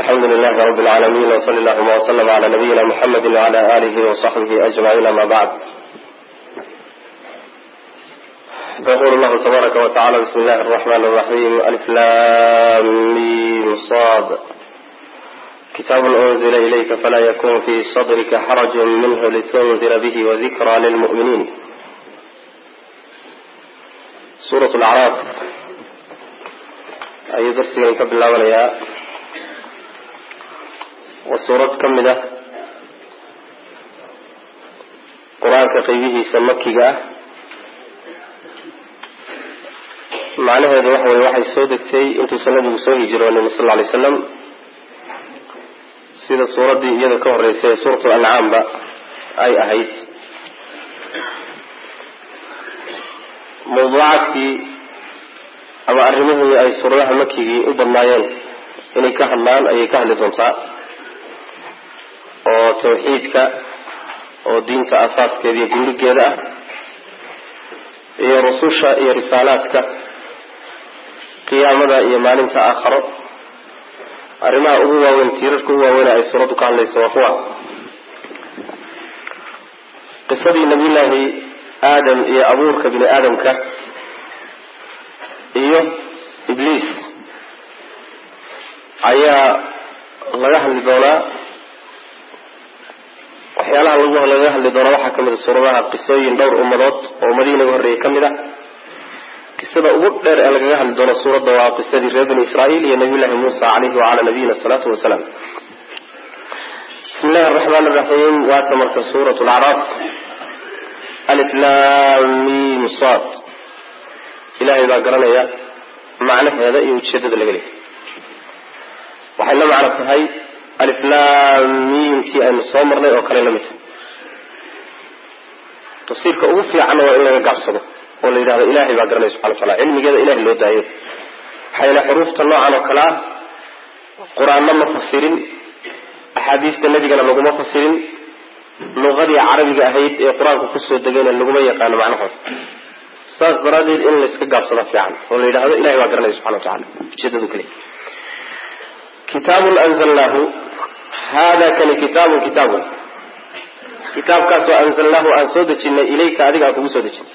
الحمد لله رب العالمين وصلى الله وسلم على نبينا محمد وعلى آله وصحبه أجمعين ما بعد. يقول الله تبارك وتعالى بسم الله الرحمن الرحيم ألف لام ميم صاد كتاب أنزل إليك فلا يكون في صدرك حرج منه لتنذر به وذكرى للمؤمنين. سورة الأعراف أي درس ينكب الله وليا وسورة كمدة قرآن كقيبه سمكيها معنى هذا وحي سودكتي انتو سنة بسوهي جرون صلى الله عليه وسلم سيدة سورة دي يدى كوريسة سورة الأنعام أي أهيت موضوعاتي أما أرمه أي سورة مكي أبنايان إني كهلان أي كهل تنصاء oo tawxiidka oo diinta asaaskeeda iyo gurigeeda iyo rususha iyo risaalaadka qiyaamada iyo maalinta aakhiro arrimaha ugu waaweyn tiirarka ugu waaweyn ay suuradu ka hadlayso waa kuwa qisadii nabiyullaahi aadam iyo abuurka bini aadamka iyo ibliis ayaa laga hadli doonaa. waxyaalaha laga hadli doono waxaa kamid a suuradaha qisooyin dhowr ummadood oo ummadihii naga horreeyey ka mid ah. qisada ugu dheer ee lagaga hadli doono suuradda waa qisadii reer bani israa'iil iyo nabiyullaahi muusa calayhi wacalaa nabiyina asalaatu wasalaam. bismi illahi araxmaan araxiim waata marka suuratu alacraaf alif laam miim saad. ilaahay baa garanaya macnaheeda iyo ujeedada laga leeyahay. waxay la macno tahay alif laam miim tii aynu soo marnay oo kale la mid tahay. tafsiirka ugu fiican waa in laga gaabsado oo la yidhahdo ilaahay baa garanaya subxana wataala, cilmigeeda ilaahay loo daayo. waxayna xuruufta noocan oo kale ah qur-aanna ma fasirin, axaadiista nebigana laguma fasirin, luqadii carabiga ahayd ee qur-aanka kusoo degayna laguma yaqaano macnahooda. saas daraaddeed in la iska gaabsado fiican oo la yidhahdo ilahay baa garanaya subxana watacaala ujeedadu kale. kitaabun anzalnaahu hada kani kitaabun kitaabkaasoo anzalnaahu aan soo dejinay ilayka adiga aan kugu soo dejinay.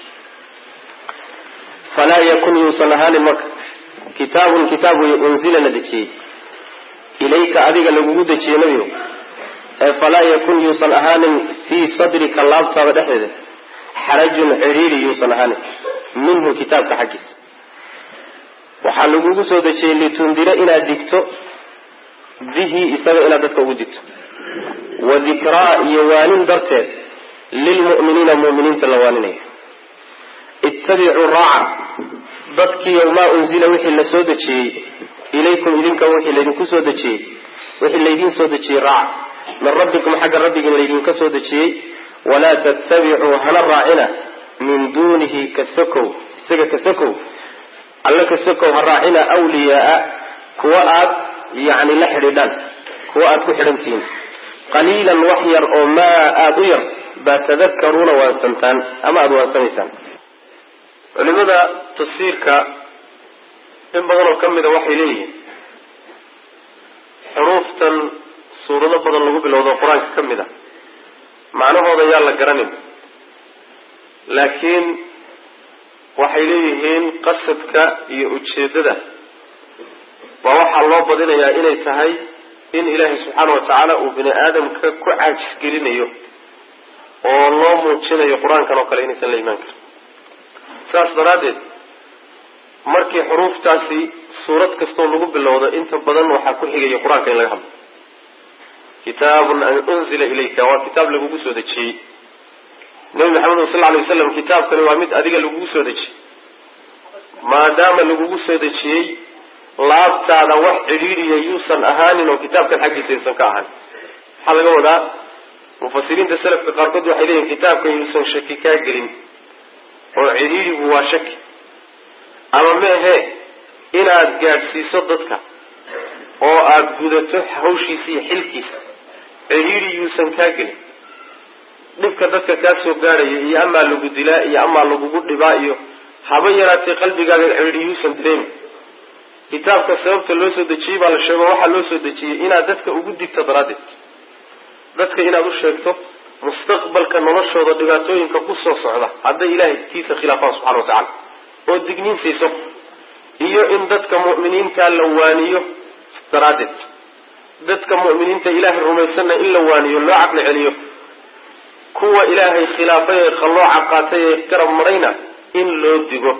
falaa yakun yuusan ahaanin marka kitaabun kitaab way unzila la dejiyey ilayka adiga lagugu dejiyey nebigo ee falaa yakun yuusan ahaanin fii sadrika laabtaada dhexdeeda xarajun ciriiri yuusan ahaanin minhu kitaabka xaggiisa. waxaa lagugu soo dejiyey litundira inaad digto bihi isaga inaad dadka ugu digto, wa dikraa iyo waanin darteed lilmu'miniina mu'miniinta la waaninaya. ittabicuu raaca dadkiiyo maa unzila wixii la soo dejiyey ilaykum idinka wixii laydinku soo dejiyey wixii laydin soo dejiyey raaca min rabbikum xagga rabbigiin laydinka soo dejiyey. walaa tattabicuu hana raacina min duunihi kasakow isaga kasakow alla kasakow ha raacina awliyaaa kuwa aad yacni la xidhiidhaan, kuwa aad ku xidhantihiin. qaliilan wax yar oo maa aada u yar baa tadakaruuna waansantaan ama aada waansamaysaan. culimada tafsiirka in badanoo ka mida waxay leeyihiin xuruuftan suurado badan lagu bilowdo qur-aanka ka mid a macnahooda yaa la garanin, laakiin waxay leeyihiin qasadka iyo ujeedada waa waxaa loo badinayaa inay tahay in ilaahay subxaana watacaala uu bini aadamka ku caajisgelinayo oo loo muujinayo qur-aankan oo kale inaysan la imaan karin. saas daraaddeed markii xuruuftaasi suurad kastoo lagu bilowdo inta badan waxaa ku xigaya qur-aanka in laga hadlo. kitaabun unzila ilayka waa kitaab lagugu soo dejiyey. nebi maxamed sal lla alay wasalam kitaabkani waa mid adiga lagugu soo dejiyey. maadaama lagugu soo dejiyey laabtaada wax cidhiidhiya yuusan ahaanin oo kitaabkan xaggiisa yuusan ka ahaan. waxaa laga wadaa mufasiriinta salafka qaarkood waxay leeyihin kitaabkan yuusan shaki kaa gelin oo cidhiidhigu waa shaki, ama meehe inaad gaadhsiiso dadka oo aad gudato hawshiisa iyo xilkiisa. cidhiidhi yuusan kaa gelin, dhibka dadka kaa soo gaadhaya iyo amaa lagu dilaa iyo amaa lagugu dhibaa iyo haba yaraatee qalbigaaga cidhiidhi yuusan dareemin. kitaabka sababta loo soo dejiyey baa la sheego waxaa loo soo dejiyey inaad dadka ugu digto daraaddeed dadka inaad u sheegto mustaqbalka noloshooda dhibaatooyinka ku soo socda hadday ilaahay kiisa khilaafaan subxana wa tacaala oo digniin siiso iyo in dadka mu'miniinta la waaniyo daraaddeed dadka mu'miniinta ilaahay rumaysanna in la waaniyo loo caqli celiyo kuwa ilaahay khilaafay ee qallooca qaatay ee garab marayna in loo digo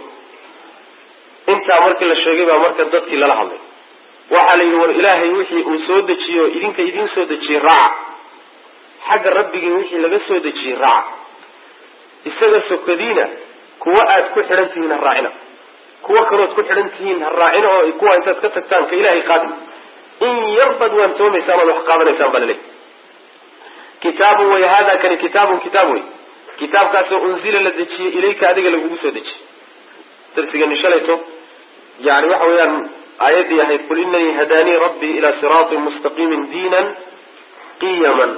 intaa markii la sheegay baa marka dadkii lala hadlay waxaa la yidhi war ilaahay wixii uu soo dejiyo idinka idiin soo dejiyey raaca xagga rabbigii wixii laga soo dejiyey raaca isaga sokadiina kuwa aad ku xidhan tihiin ha raacina kuwa kalood ku xidhan tihiin ha raacina oo kuwa intaad ka tagtaan ka ilaahay qaadi in yarbaad waantoomaysaan oad wax qaadanaysaan baa laleeyahy kitaabun way hada kani kitaabun kitaab wey kitaabkaasoo unzila la dejiyey ilayka adiga lagugu soo dejiyey darsigani shalayto yani waxa weeyaan aayaddii ahayd qul inanii hadaanii rabbii ilaa siraatin mustaqiimin diinan qiyaman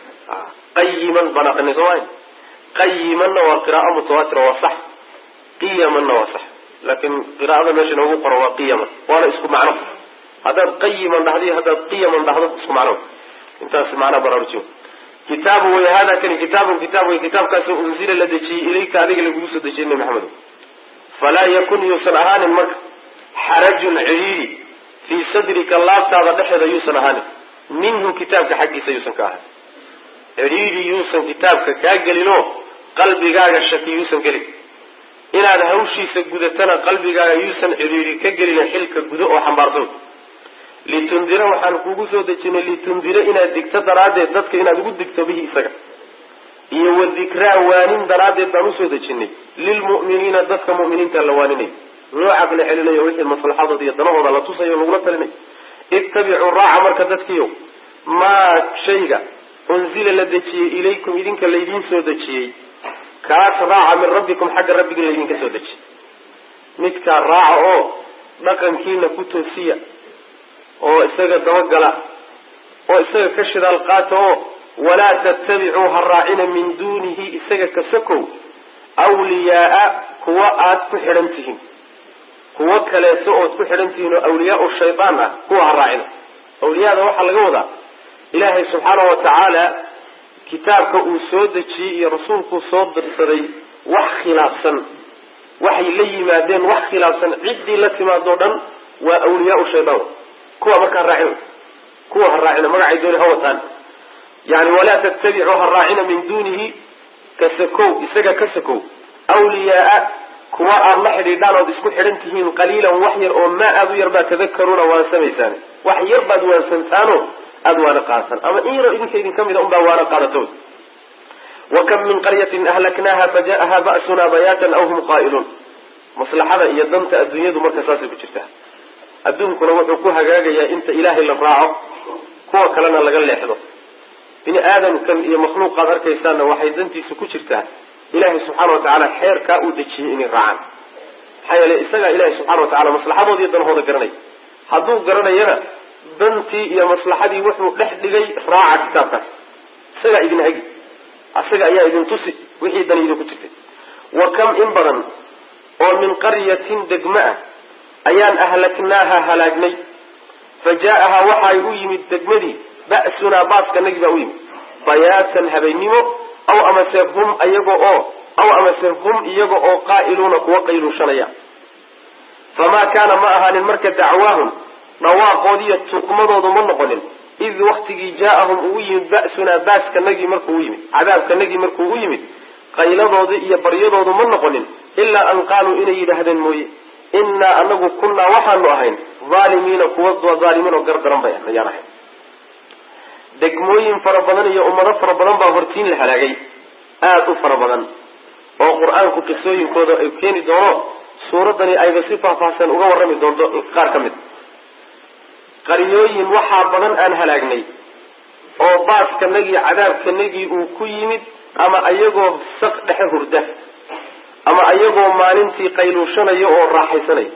qayiman baan aqrinay soo maay qayimanna waa qiraa'o mutawaatira waa sax qiyamanna waa sax laakiin qiraa'ada meesha noogu qoran waa qiyaman waana isku macno haddaad qayiman dhahdo iyo haddaad qiyaman dhahdo isku macno intaas macnaa baraarujiyo kitaabu way hada kani kitaabun kitaab way kitaabkaasoo unzila la dejiyey ilayka adiga lagugu soo dejiyey nabi maxamed falaa yakun yuusan ahaanin marka xarajun cidhiidi fii sadrika laabtaada dhexeeda yuusan ahaanin minhu kitaabka xaggiisa yuusan ka ahanin cidhiidi yuusan kitaabka kaa gelinoo qalbigaaga shaki yuusan gelin inaad hawshiisa gudatana qalbigaaga yuusan cidhiidi ka gelin xilka gudo oo xambaarto litundira waxaan kugu soo dejinay litundira inaad digto daraaddeed dadka inaad ugu digto bihi isaga iyo wadikraa waanin daraaddeed baan usoo dejinay lilmu'miniina dadka mu'miniinta la waaninay loo caqli celinayo wixii maslaxadooda iyo danahooda la tusayo lagula talinay ittabicuu raaca marka dadkiiyo maa shayga unzila la dejiyey ilaykum idinka laydiin soo dejiyey kaas raaca min rabbikum xagga rabbigii laydinka soo dejiyey midkaa raaca oo dhaqankiina ku toosiya oo isaga dabagala oo isaga ka shidaal qaata oo walaa tattabicuu ha raacina min duunihi isaga ka sakow awliyaaa kuwa aad ku xidhan tihiin kuwo kaleeto ood ku xidhan tihiin oo awliyaau shaydaan ah kuwa ha raacina awliyaada waxaa laga wadaa ilaahay subxaanahu watacaala kitaabka uu soo dejiyey iyo rasuulkuu soo dirsaday wax khilaafsan waxay la yimaadeen wax khilaafsan ciddii la timaadoo dhan waa awliyaau shaydaan kuwa marka ha raacina kuwa ha raacina magacay dooni ha wataan yani walaa tattabicuu ha raacina min duunihi kasakow isaga ka sakow awliyaaa kuwa aad la xidhiidhaan ood isku xidhan tihiin qaliilan wax yar oo maa aada u yar baad tadakaruuna waansamaysaan wax yar baad waansantaano aada waana qaadsan ama in yaro idinka idin ka mida unbaa waana qaadato wa kam min qaryatin ahlaknaaha faja'aha ba'sunaa bayaatan aw hum qaa'iluun maslaxada iyo danta adduunyadu marka saasay ku jirtaa adduunkuna wuxuu ku hagaagayaa inta ilaahay la raaco kuwa kalena laga leexdo bini aadamkan iyo makhluuqaad arkaysaanna waxay dantiisu ku jirtaa ilaahay subxaana watacaala xeerkaa uu dejiyey inay raacaan maxaa yeele isagaa ilaahay subxana watacala maslaxadooda iyo danahooda garanay hadduu garanayana dantii iyo maslaxadii wuxuu dhex dhigay raaca kitaabkaas isagaa idin hagi isaga ayaa idin tusi wixii dan idinku jirtay wa kam in badan oo min qaryatin degma ah ayaan ahlaknaaha halaagnay fa jaa'ahaa waxay u yimid degmadii ba'sunaa baaskanagii baa u yimid bayaatan habeennimo aw amase hum iyaga oo qaa'iluuna kuwa qayluushanaya famaa kaana ma ahaanin marka dacwaahum dhawaaqoodiiyo tuqmadoodu ma noqonin id waktigii jaa'ahum ugu yimid ba'sunaa baaskanagii markuu u yimid cadaabkanagii markuu u yimid qayladoodii iyo baryadoodu ma noqonin ilaa an qaaluu inay yidhaahdeen mooye innaa anagu kunnaa waxaanu ahayn aalimiina kuwa aalimiin oo gardaran bay ayaan ahayn degmooyin fara badan iyo ummado fara badan baa hortiin la halaagay aada u fara badan oo qur-aanku qisooyinkooda ay keeni doono suuraddani ayba si faahfaahsan uga warrami doonto qaar ka mid qaryooyin waxaa badan aan halaagnay oo baaskanagii cadaabkanagii uu ku yimid ama ayagoo saq dhexe hurda ama ayagoo maalintii qayluushanaya oo raaxaysanaya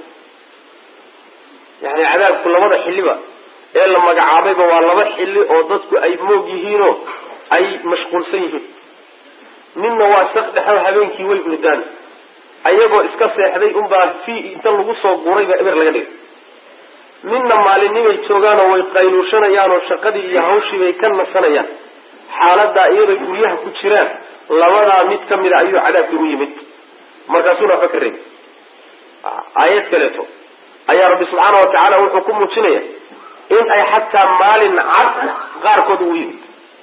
yani cadaabku labada xilliba ee la magacaabayba waa laba xilli oo dadku ay moog yihiinoo ay mashquulsan yihiin midna waa saq dhexo habeenkii way hurdaan ayagoo iska seexday unbaa inta lagu soo guray baa eber laga dhigay midna maalinimay joogaan oo way qayluushanayaan oo shaqadii iyo hawshii bay ka nasanayaan xaaladaa iyaday guryaha ku jiraan labadaa mid ka mida ayuu cadaabkii u yimid markaasuuna waxba ka reebi aayad kaleeto ayaa rabbi subxaana watacaala wuxuu ku muujinaya in ay xataa maalin cad qaarkood ugu yimid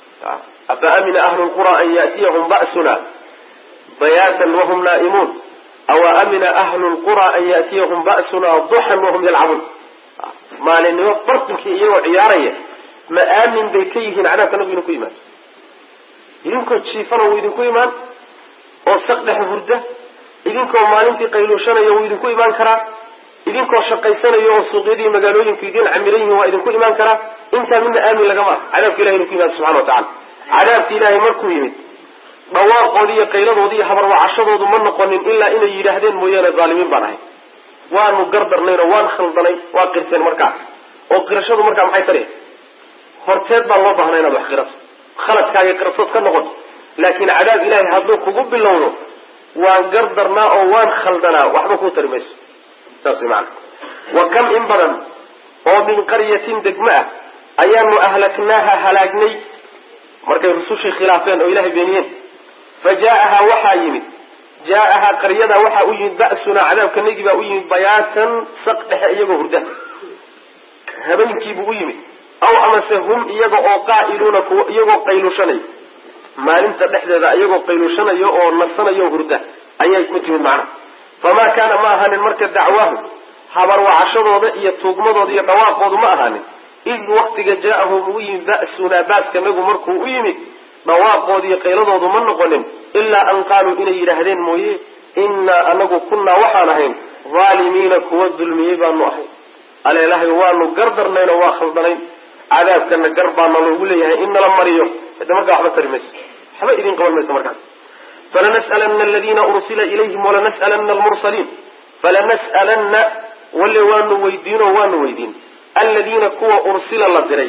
afa amina ahlu lqura an ya'tiyahum ba'suna bayaatan wahum naa'imuun aw amina ahlu lqura an ya'tiyahum ba'suna duxan wahum yalcabuun maalinimo bartinkii iyagoo ciyaaraya ma aamin bay ka yihiin cadaabka nabigu idinku imaan idinkoo jiifana wuu idinku imaan oo saq dhexe hurda idinkoo maalintii qayluushanaya wuu idinku imaan karaa idinkoo shaqaysanayo oo suuqyadii magaalooyinku idin camiran yihiin waa idinku imaan karaa intaa midna aamin lagama ah cadaabka ilahay inu ku yimaado subxana watacala cadaabka ilaahay markuu yimid dhawaaqoodii iyo qayladoodii iyo habarwacashadoodu ma noqonin ilaa inay yidhaahdeen mooyaane zaalimiin baan ahay waanu gardarnayn oo waan khaldanay waa qirteen markaas oo qirashadu markaa maxay tari horteed baa loo baahnaa inaad wax qirato khaladkaaga qiratood ka noqoto laakiin cadaab ilaahay hadduu kugu bilowdo waan gardarnaa oo waan khaldanaa waxba kuu tari mayso saas way macana wa kam in badan oo min qaryatin degmo ah ayaanu ahlaknaaha halaagnay markay rusushii khilaafeen oo ilahay beeniyeen fa jaa'ahaa waxaa yimid jaa'ahaa qaryadaa waxaa u yimid ba'sunaa cadaabka nagi baa u yimid bayaatan saq dhexe iyagoo hurda habeenkiibuu u yimid aw amase hum iyaga oo qaa'iluuna kuwa iyagoo qayluushanayo maalinta dhexdeeda iyagoo qayluushanayo oo nasanayo hurda ayay ku timid macnaha famaa kaana ma ahaanin marka dacwaahu habarwacashadooda iyo tuugmadooda iyo dhawaaqoodu ma ahaanin id waktiga jaa'ahum u yimid ba'sunaa baaska nagu markuu u yimid dhawaaqooda iyo qayladoodu ma noqonin ilaa an qaaluu inay yidhaahdeen mooye innaa anagu kunnaa waxaan ahayn haalimiina kuwa dulmiyey baanu ahayn aleelahay waanu gardarnayn oo waa khaldanayn cadaabkana gar baana loogu leeyahay in nala mariyo hada markaa waxba tari mayso waxba idin qaban mayso markaas falanas'alanna aladiina ursila ilayhim walanas'alanna almursaliin falanas'alanna wale waanu weydiin aladiina kuwa ursila la diray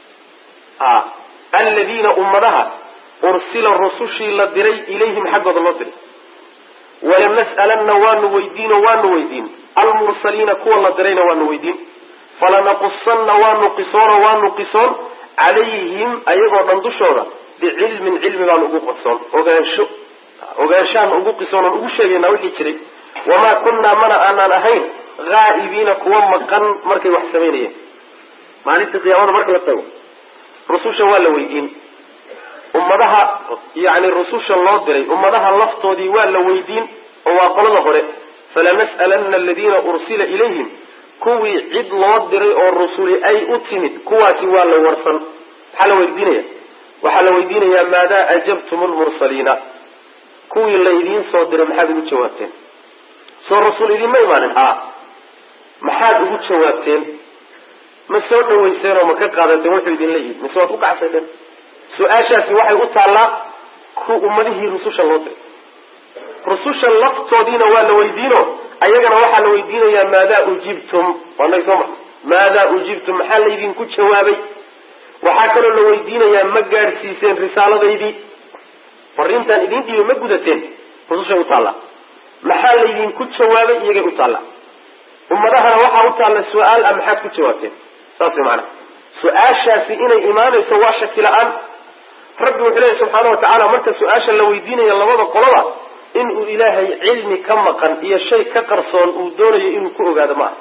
aladiina ummadaha ursila rusushii la diray ilayhim xaggooda loo diray walanas'alanna waanu weydiin almursaliina kuwa la dirayna waanu weydiin falanaqusanna waanu qisoon calayhim ayagoo dhan dushooda bicilmin cilmi baan ugu qodsoon ogaanshaan ugu qisoon oon ugu sheegaynaa wixii jiray wamaa kunnaa mana aanaan ahayn haa'ibiina kuwa maqan markay wax samaynayeen maalintii qiyaamada marka la tago rususha waa la weydiin ummadaha yani rususha loo diray ummadaha laftoodii waa la weydiin oo waa qolada hore falanas'alanna aladiina ursila ilayhim kuwii cid loo diray oo rusuli ay u timid kuwaasi waa la warsan waxaa la weydiinayaa maadaa ajabtum lmursaliina kuwii laydiin soo diray maxaad ugu jawaabteen soo rasuul idinma imaanin maxaad ugu jawaabteen ma soo dhawayseen oo ma ka qaadateen wuxuu idinla yimid mise waad ku kacsateen su-aashaasi waxay u taallaa ummadihii rususha loo diray rususha laftoodiina waa la weydiino ayagana waxaa la weydiinayaa maadaa ujibtum waanagi soo maadaa ujibtum maxaa laydinku jawaabay waxaa kaloo la weydiinayaa ma gaadhsiiseen risaaladaydii fariintaan idin dhiibay ma gudateen rusushay u taallaa maxaa laydinku jawaabay iyagay u taallaa ummadahana waxaa u taalla su-aal ah maxaad ku jawaabteen saas way macanaha su-aashaasi inay imaanayso waa shaki la-aan rabbi wuxuu leeyahy subxaana watacaala marka su-aasha la weydiinaya labada qoloba inuu ilaahay cilmi ka maqan iyo shay ka qarsoon uu doonayo inuu ku ogaado ma aha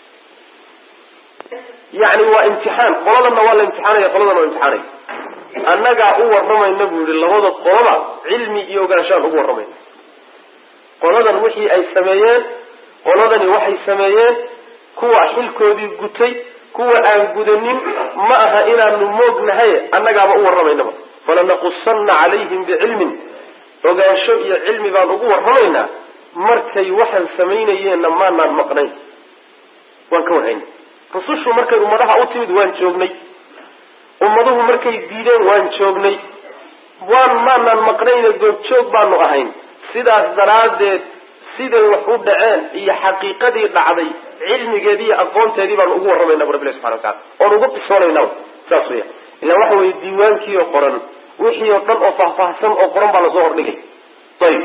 yani waa imtixaan qoladana waa la imtixaanaya qoladana waa imtixaanaya annagaa u warramayna buu yihi labada qoloba cilmi iyo ogaanshaan ugu warramayna qoladan wixii ay sameeyeen qoladani waxay sameeyeen kuwa xilkoodii gutay kuwa aan gudanin ma aha inaanu moognahay annagaaba u warramaynaba falanaqusanna calayhim bicilmin ogaansho iyo cilmi baan ugu warramaynaa markay waxaan samaynayeenna maanaan maqnayn waan ka warhaynay rusushu markay ummadaha u timid waan joognay ummaduhu markay diideen waan joognay maanaan maqnayne goobjoog baanu ahayn sidaas daraaddeed siday wax u dhaceen iyo xaqiiqadii dhacday cilmigeedii iyo aqoonteedii baanu ugu warramaynaa bu rabbi ilahi subxana watacala oon ugu qisoonaynaa saas weya ilaa waxa weeye diiwaankii oo qoran wixii oo dhan oo faahfaahsan oo qoran baa lasoo hordhigay ayib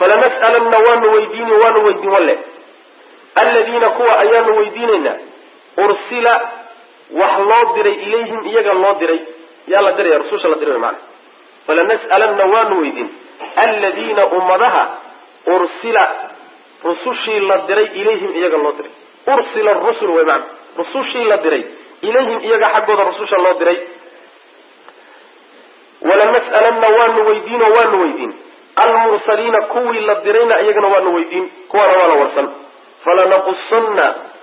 falanas'alanna waanu weydiin walle aladiina kuwa ayaanu weydiinaynaa أرسل وحلو دري إليهم إيجا الله دري يلا دري يا رسول الله دري معنا فلنسألن وانويدين الذين أمرها أرسل رسوشي الله دري إليهم إيجا الله دري أرسل الرسل ومعنى رسوشي الله دري إليهم إيجا حقود رسوش الله دري ولنسألن وانويدين المرسلين كوي الله درينا إيجا وانويدين كوانا ولا ورسل فلنقصن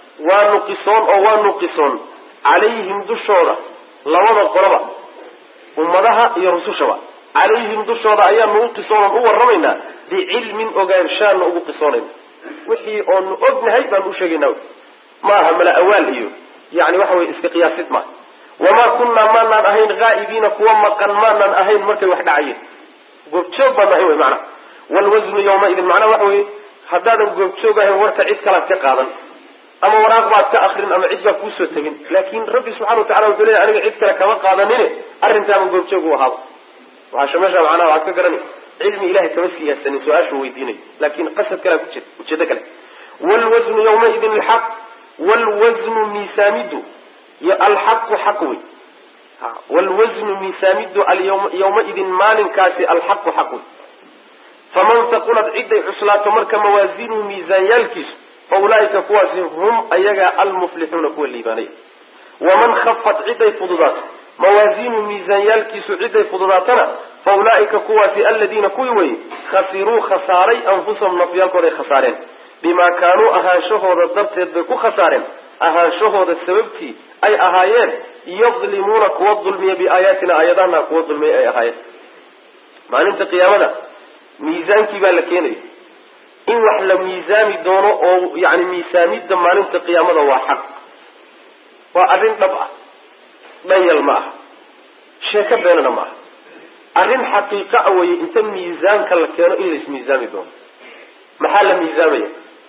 وانقصون عليهم دشورة لوضع قربة أمدها يرسوشوا عليهم دشورة أيام نقصون هو الرمينا بعلم أغيرشان نقصون وحي أن أبن هيبا نشينا ما هم لا أول إيو يعني وحوي استقياسات ما وما كنا ما نأهين غائبين كوما كان ما نأهين مركي واحد عين قبتشوب ما هو معنا والوزن يومئذ معنا وحوي حدادا قبتشوب هي وركا عيد كلا تقاضا أما وراق بعد كأخرين أما عيد كوسو تجين لكن ربي سبحانه وتعالى يقول لي أنا عيد كلا كما قاضنيني أرنتا من قبتشوب وهذا وعشان ماشى معنا وعكرني علم إلهي كمسكي يستني سؤال ويديني لكن قصد كلام وجد كلام والوزن يومئذ الحق والوزن ميسامد الحق حقوي والوزن ميسامد يومئذ مال كاسي الحق حقوي فمن ثقلت عدة عصلات مرك موازين ميزان يلكس فأولئك كواسهم هم أيجا المفلحون كوا الليباني ومن خفت عدة فضلات موازين ميزان يلكس عدة فضلاتنا فأولئك كواسي الذين كوي خسروا خساري أنفسهم نفيالك ولي خسارين بما كانوا أهانشهود الضبط يدكو خسارين أهانشهود السببتي أي أهايين يظلمون كوا الظلمية بآياتنا آياتنا كوا الظلمية أي أهايين ما ننت قيامنا ميزان كبالكيني إن وحلا ميزان دونه أو يعني ميزان ما ننت قيامنا هو حق وأرين طبعا بين الماء شيكا بيننا معه أرين حقيقة أوي إنت ميزان كالكينو إلا ميزان دونه محل ميزان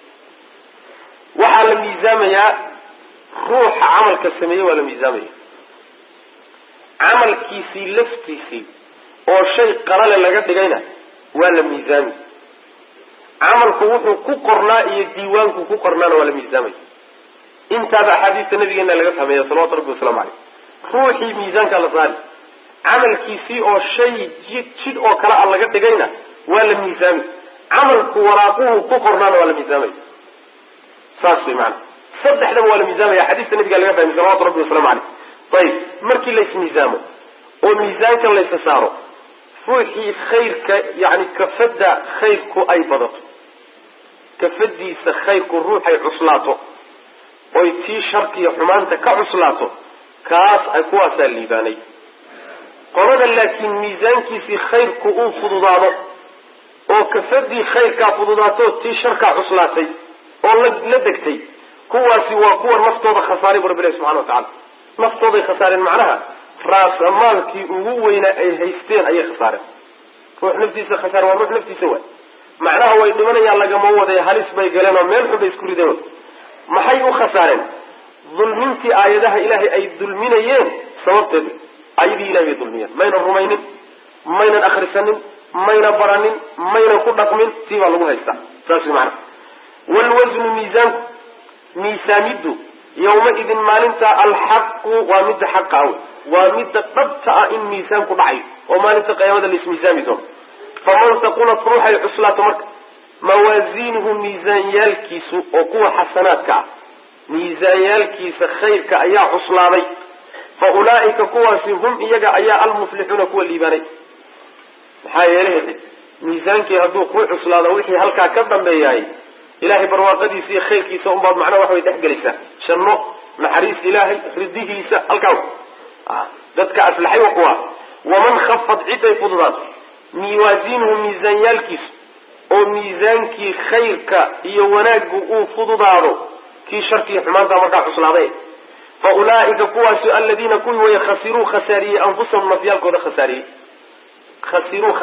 وحال ميزان روح عمل كالسمية ولا ميزان عمل كيسي لفتيسي أو شيء قرال لقد دقينا ولا ميزان عمل كوحو كقرنا يديوان كقرنا ولا ميزان انت هذا حديث النبي قلنا لقد فهمه صلى الله عليه وسلم روحي ميزان كالصالي عمل كيسي أو شيء جد أو قرال لقد دقينا ولا ميزان عمل كوراقوه كقرنا ولا ميزان صاصي معنا صدح له ولا ميزان يا حديث النبي قال لقد فهمه صلى الله عليه وسلم طيب مركي ليس ميزانه وميزانك ليس ساره روحي خيرك يعني كفد خيرك أي بضط كفدي سخيرك روحي عصلاته ويتي شرقي حمانتك كعصلاته كاس أكواس الليباني قرنا لكن ميزانك في خيرك فضضاته وكفدي خيرك فضضاته تي شرق عصلاتي ولدكتي كواسي وكور نفطوض خساري بربنا سبحانه وتعالى نفطوض خساري معناها راس مالكي ووينا أي هيستين أي خسارة روح نفسي خسارة وروح نفسي سوى معناها هو يدمنا يلا جموه ذي هالس بيجلنا مين حب يسكري دون ما حيو خسارة ظلمتي آياتها إلهي أي ظلمين يين سوت أيدي إلهي ظلمين مين الرومين مين الآخر سنين مين برانين مين كل رقم سوى الله هيستا فاسم معنا والوزن ميزان ميسامده يومئذ مالنتا الحق ومد حق أول ومد قبطة إن ميزان كبعي ومالنتا قيامة الاسم دون فمن تقول تروح العصلات مرك موازينه ميزان يالكيس وقوة حسنات كعب ميزان يالكيس خير كأيا عصلاني فأولئك كواسهم إيجا أيا المفلحون كوا الليباني حايا ليه ميزانك يهدو قوة عصلاني ويحي هلكا كبا بياي إلهي برواقدي في خير كيسا أمباد معنا وحوي تحقليسا شنو محريس إلهي رديه كيسا الكو ذاتك أفلحي وقوة ومن خفض عدة فضلات ميوازينه ميزان يالكيس أو ميزانك خيرك يوناك فضلاتو كي شركي حمان دا مركع عصلاني فأولئك كواس الذين كنوا يخسروا خساري أنفسهم مفيالكو دا خساري خسروا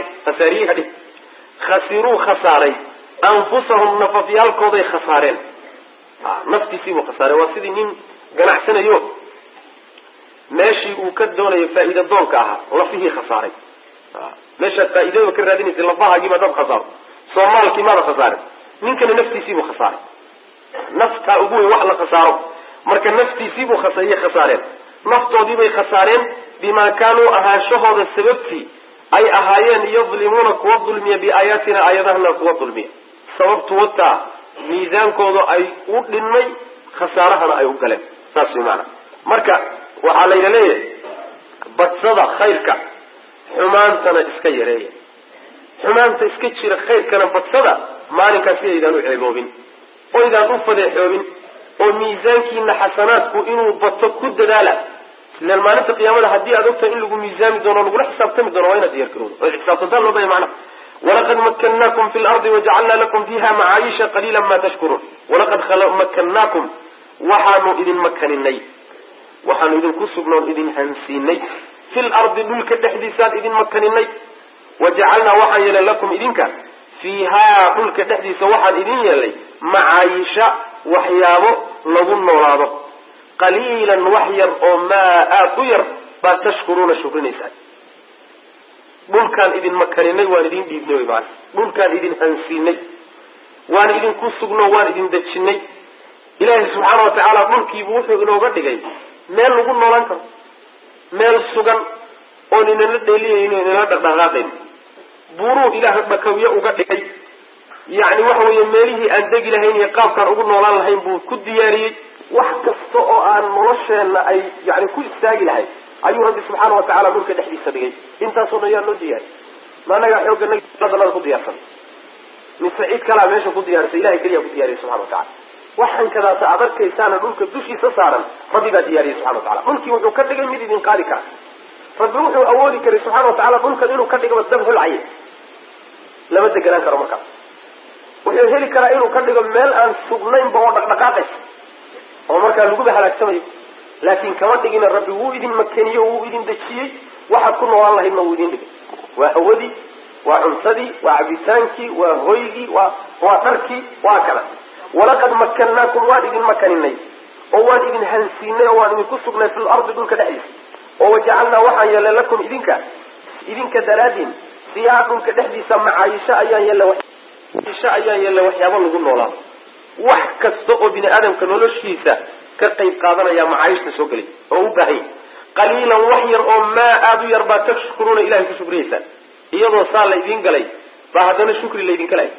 خساري أنفسهم نففيالكو دا خسارين نفتي سيبو خساري واسيدي مين قناع سنة يوم ماشي وكدونا يفائدة دونك لفيه خساري ماشي الفائدة وكراديني في اللفاها جيما دب خسار صومالك ماذا خساري مين كان نفتي سيبو خساري نفتها أبوي وحلا خساره marka naftiisiibuu khasaareen naftoodiibay khasaareen bimaa kaanuu ahaanshahooda sababtii ay ahaayeen yadlimuuna kuwa dulmiya biaayaatina aayadahana kuwa dulmiya sababtu wataa miisaankooda ay u dhinmay khasaarahana ay u galeen saas way maana marka waxaa layna leeyahay badsada khayrka xumaantana iska yareeya xumaanta iska jira khayrkana badsada maalinkaasi aydaan u ceeboobin oydaan u fadeexoobin oo miisaankiina xasanaadku inuu bato ku dadaala ilaan maalinta qiyaamada haddii aad ogtahay in lagu miisaami doono lagula xisaabtami doono waa inaad diyaargarowdo oo xisaabtantaan loo baya macnaha walaqad makkannaakum fi lardi wajacalnaa lakum fiha macaayisha qaliila ma tashkuruun walaqad makkannaakum waxaanu idin makaninay waxaanu idinku sugnoon idin hansiinay fi lardi dhulka dhexdiisaan idin makaninay wajacalnaa waxaan yeelay lakum idinka fiihaa dhulka dhexdiisa waxaan idin yeelay macaayisha waxyaabo lagu noolaado qaliilan wax yar oo maa aad u yar baa tashkuruuna shukrinaysaan dhulkaan idin makaninay waan idin dhiibnay wy maana dhulkaan idin hansiinay waan idinku sugno waan idin dejinay ilaahay subxaana watacaala dhulkiibu wuxuu inooga dhigay meel lagu noolaan karo meel sugan oon inala dheeliyayno inala dhaqdhaqaaqayn buuruu ilaahay dhakawiye uga dhigay yacni waxa weeye meelihii aan degi lahayn iyo qaabkaan ugu noolaan lahayn buu ku diyaariyey wax kasta oo aan nolosheenna ay yani ku istaagi lahayn ayuu rabbi subxaana watacaala dhulka dhexdiisa dhigay intaasoo dhan yaa loo diyaariy ma anagaa xoogganadalada ku diyaarsan mise cid kalaa meesha ku diyaarisay ilahay keliyaa ku diyaariyay subxana watacala waxaan kadaata aad arkaysaana dhulka dushiisa saaran rabbi baa diyaariyay subxana watacala dhulkii wuxuu ka dhigay mid idin qaadi kara rabbi wuxuu awoodi karay subxana watacala dhulkan inuu ka dhigaba dab holcaye lama deganaan karo markaas wuxuu heli karaa inuu ka dhigo meel aan sugnaynba oo dhaqdhaqaaqaysa oo markaa laguba halaagsamayo laakin kama dhigina rabbi wuu idin makeniyo wuu idin dejiyey waxaad ku noolaan lahaydna wuu idin dhigay waa hawadii waa cuntadii waa cabitaankii waa hoygii waa dharkii waa kada walaqad makkannaakum waan idin makaninay oo waan idin hansiinay oo waan idinku sugnay fil ardi dhulka dhexdiisa oo wajacalnaa waxaan yeelay lakum idinka daraadiin fiihaa dhulka dhexdiisa macaayisho ayaan yeelay waxyaabo lagu noolaado wax kasta oo bini aadamka noloshiisa ka qayb qaadanaya macaayishta soo gelay oo u baahan yahy qaliilan wax yar oo maa aada u yar baa tashkuruuna ilahay ku shukriyaysaan iyadoo saa laydin galay baa haddana shukri laydinka lahay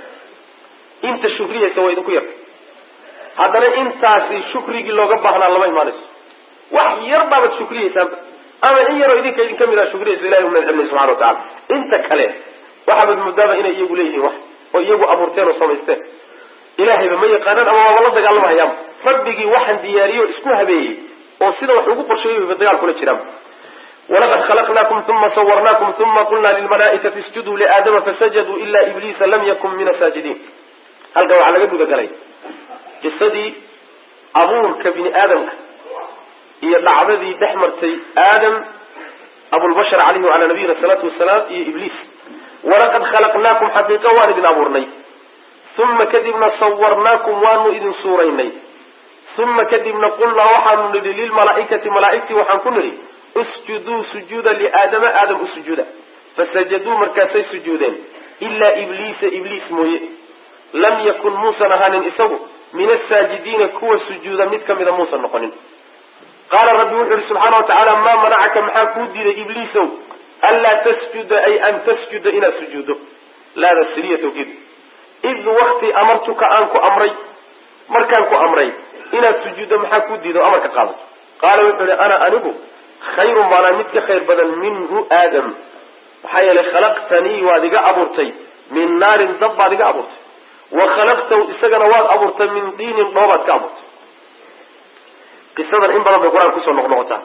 inta shukriyaysa waa idinku yar haddana intaasi shukrigii looga baahnaa lama imaanayso wax yar baabaad shukriyaysaanba ama in yaroo idinka idin kamid a shukriyayso ilahay umad celnay subxana watacala inta kale waxaabad muddaaba inay iyagu leeyihiin wax oo iyagu abuurteen oo samaysteen ilaahayba ma yaqaanaan ama waaba la dagaalamahayaanba rabbigii waxaan diyaariyo isku habeeyey oo sida wax ugu qorsheeyay ba dagaal kula jiraan walaqad khalaqnaakum uma sawarnaakum uma qulnaa lilmalaaikati isjuduu liaadama fasajaduu ila ibliisa lam yakun min asaajidiin halkan waxaa laga gudagalay qisadii abuurka bini aadamka iyo dhacdadii dhex martay aadam abulbashar calayhi wacalaa nabiyina salaatu wasalaam iyo ibliis walaqad khalaqnaakum xaqiiqa waan idin abuurnay uma kadibna sawarnaakum waanu idin suuraynay uma kadibna qulnaa waxaanu nidhi lilmalaaikati malaaigtii waxaan ku nidhi isjuduu sujuuda liaadama aadam u sujuuda fasajaduu markaasay sujuudeen ilaa ibliisa ibliis mooye lam yakun muusan ahaanin isagu min asaajidiina kuwa sujuuda mid kamida muusan noqonin qaala rabbi wuxu uhi subxaana watacaala maa manacaka maxaa kuu diiday ibliisow anlaa tasjuda ay an tasjuda inaad sujuuddo laada siriya tawkiid id wakti amartuka aan ku amray markaan ku amray inaad sujuuddo maxaa kuu diido amarka qaado qaala wuxuu ihi ana anigu khayrun baanaa mid ka khayr badan minhu aadam maxaa yeelay khalaqtanii waad iga abuurtay min naarin dab baad iga abuurtay wa khalaqtahu isagana waad abuurtay min diinin dhoobaad ka abuurtay qisadan in badan bay qur-aan kusoo noqnoqotaa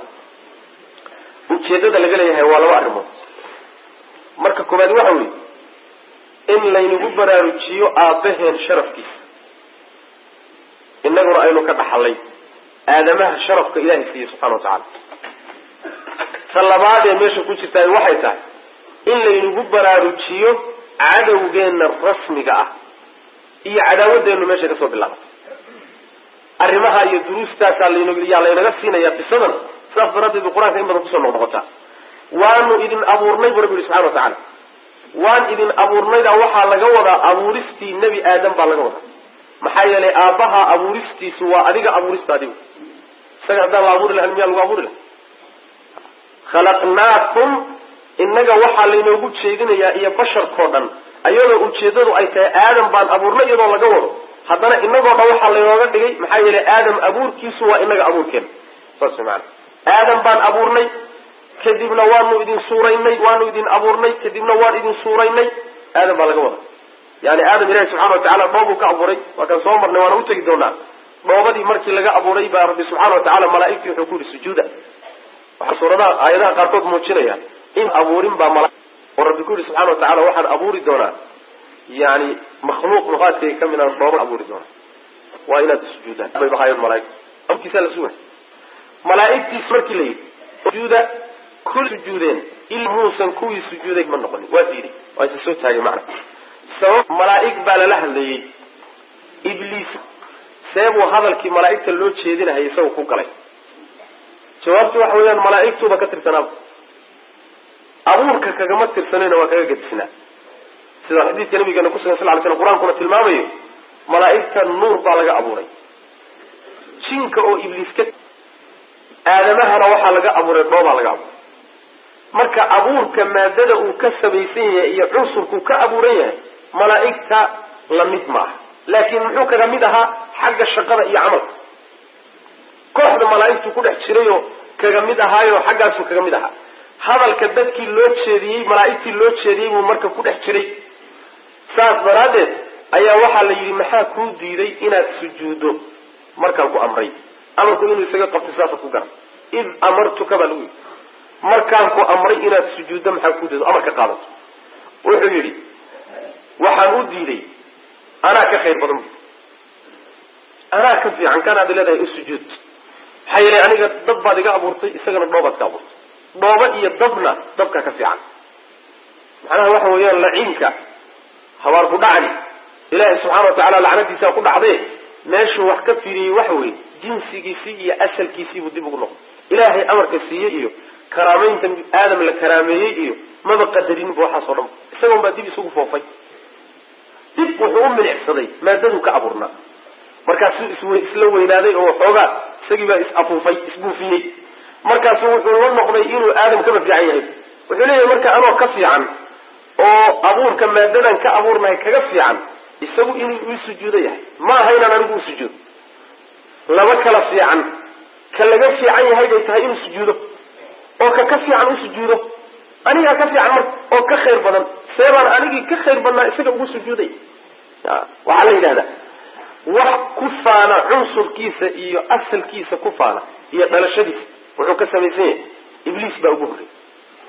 ujeedada laga leeyahay waa laba arrimood marka koobaad waxa weyi in laynagu baraarujiyo aabaheen sharafkiisa inaguna aynu ka dhaxalay aadamaha sharafka ilahay siiyey subxana watacala ta labaad ee meesha ku jirtaa waxay tahay in laynagu baraarujiyo cadowgeenna rasmiga ah iyo cadaawadeenu meeshay kasoo bilaabatay arrimaha iyo duruustaasaa yaa laynaga siinaya qisadan sidaas daraaddeed bay qur-aanka in badan kusoo noqnoqotaa waanu idin abuurnay bu rabbi yihi subxana watacala waan idin abuurnayda waxaa laga wadaa abuuristii nebi aadam baa laga wadaa maxaa yeelay aabbaha abuuristiisu waa adiga abuuristaadigu isaga haddaan la abuuri lahan miyaa lagu abuuri laha khalaqnaakum innaga waxaa laynoogu jeedinayaa iyo basharkao dhan ayadoo ujeedadu ay tahay aadam baan abuurnay iyadoo laga wado haddana inagoo dhan waxaa laynooga dhigay maxaa yeelay aadam abuurkiisu waa inaga abuurkeena saas maana aadam baan abuurnay kadibna waanu idin suuraynay waanu idin abuurnay kadibna waan idin suuraynay aadam baa laga wada yani aadam ilahi subxana watacala dhoobuu ka abuuray waa kan soo marnay waana utegi doonaa dhoobadii markii laga abuuray baa rabbi subxaana watacala malaaigtii wuxuu ku yihi sujuuda waxaa suuradaha aayadaha qaarkood muujinaya in abuurin baa oo rabbi ku yihi subxana watacala waxaan abuuri doonaa yani makhluuq luqaadkayga kamid aan dhooba abuuri doonaa waa inaad sujuudaan bay bahaayeen malaaigta abkiisaa la sugay malaaigtiis markii la yidhi sujuuda kul sujuudeen il muusan kuwii sujuuday ma noqonin waa diiday waa isa soo taagay macna sabab malaa'ig baa lala hadlayey ibliis seebuu hadalkii malaa'igta loo jeedinahayay isaga ku galay jawaabtu waxa weeyaan malaa'igtuuba ka tirsanaaba abuurka kagama tirsanayna waa kaga gadisnaa sida xadiidka nabigeena ku sugan sal ly slam qur-aankuna tilmaamayo malaa'igta nuur baa laga abuuray jinka oo ibliis ka aadamahana waxaa laga abuuray dhoobaa laga abuuray marka abuurka maadada uu ka samaysan yahay iyo cunsurkuu ka abuuran yahay malaa'igta lamid ma aha laakiin muxuu kaga mid ahaa xagga shaqada iyo camalka kooxda malaa'igtu ku dhex jirayoo kaga mid ahaayo xaggaasuu kaga mid ahaa hadalka dadkii loo jeediyey malaa'igtii loo jeediyey buu marka ku dhex jiray saas daraaddeed ayaa waxaa la yidhi maxaa kuu diiday inaad sujuuddo markaan ku amray amarku inuu isaga qabto sidaasa ku garan id amartuka baa lagu yidhi markaan ku amray inaad sujuuddo maxaa kuu diido amarka qaadato wuxuu yidhi waxaan u diiday anaa ka khayr badan anaa ka fiican kanaad leedahay u sujuud maxaa yeelay aniga dab baad iga abuurtay isagana dhoobaad ka abuurtay dhooba iyo dabna dabka ka fiican macnaha waxa weeyaan laciinka habaar ku dhacdi ilaahay subxaana watacala lacnadiisaa ku dhacdee meeshuu wax ka fiiriyey waxa weye jinsigiisii iyo asalkiisii buu dib ugu noqday ilaahay amarka siiyey iyo karaamaynta aadam la karaameeyey iyo maba qadarinba waxaasoo dhan isagoon baa dib isugu foofay dib wuxuu u milicsaday maadaduu ka abuurnaa markaasuu isla weynaaday oo xoogaa isagii baa is-afuufay isbuufiyey markaasuu wuxuu la noqday inuu aadam kaba fiican yahay wuxuu leeyahay marka anoo ka fiican oo abuurka maadadan ka abuurnahay kaga fiican isagu inuu ii sujuudo yahay ma aha inaan anigu u sujuudo laba kala fiican ka laga fiican yahay bay tahay inuu sujuudo oo ka fiican u sujuudo anigaa ka fiican marka oo ka khayr badan seebaan anigii ka khayr badnaa isaga ugu sujuuday waxaa la yidhahdaa wax ku faana cunsurkiisa iyo asalkiisa ku faana iyo dhalashadiisa wuxuu ka samaysan yahay ibliis baa ugu horrey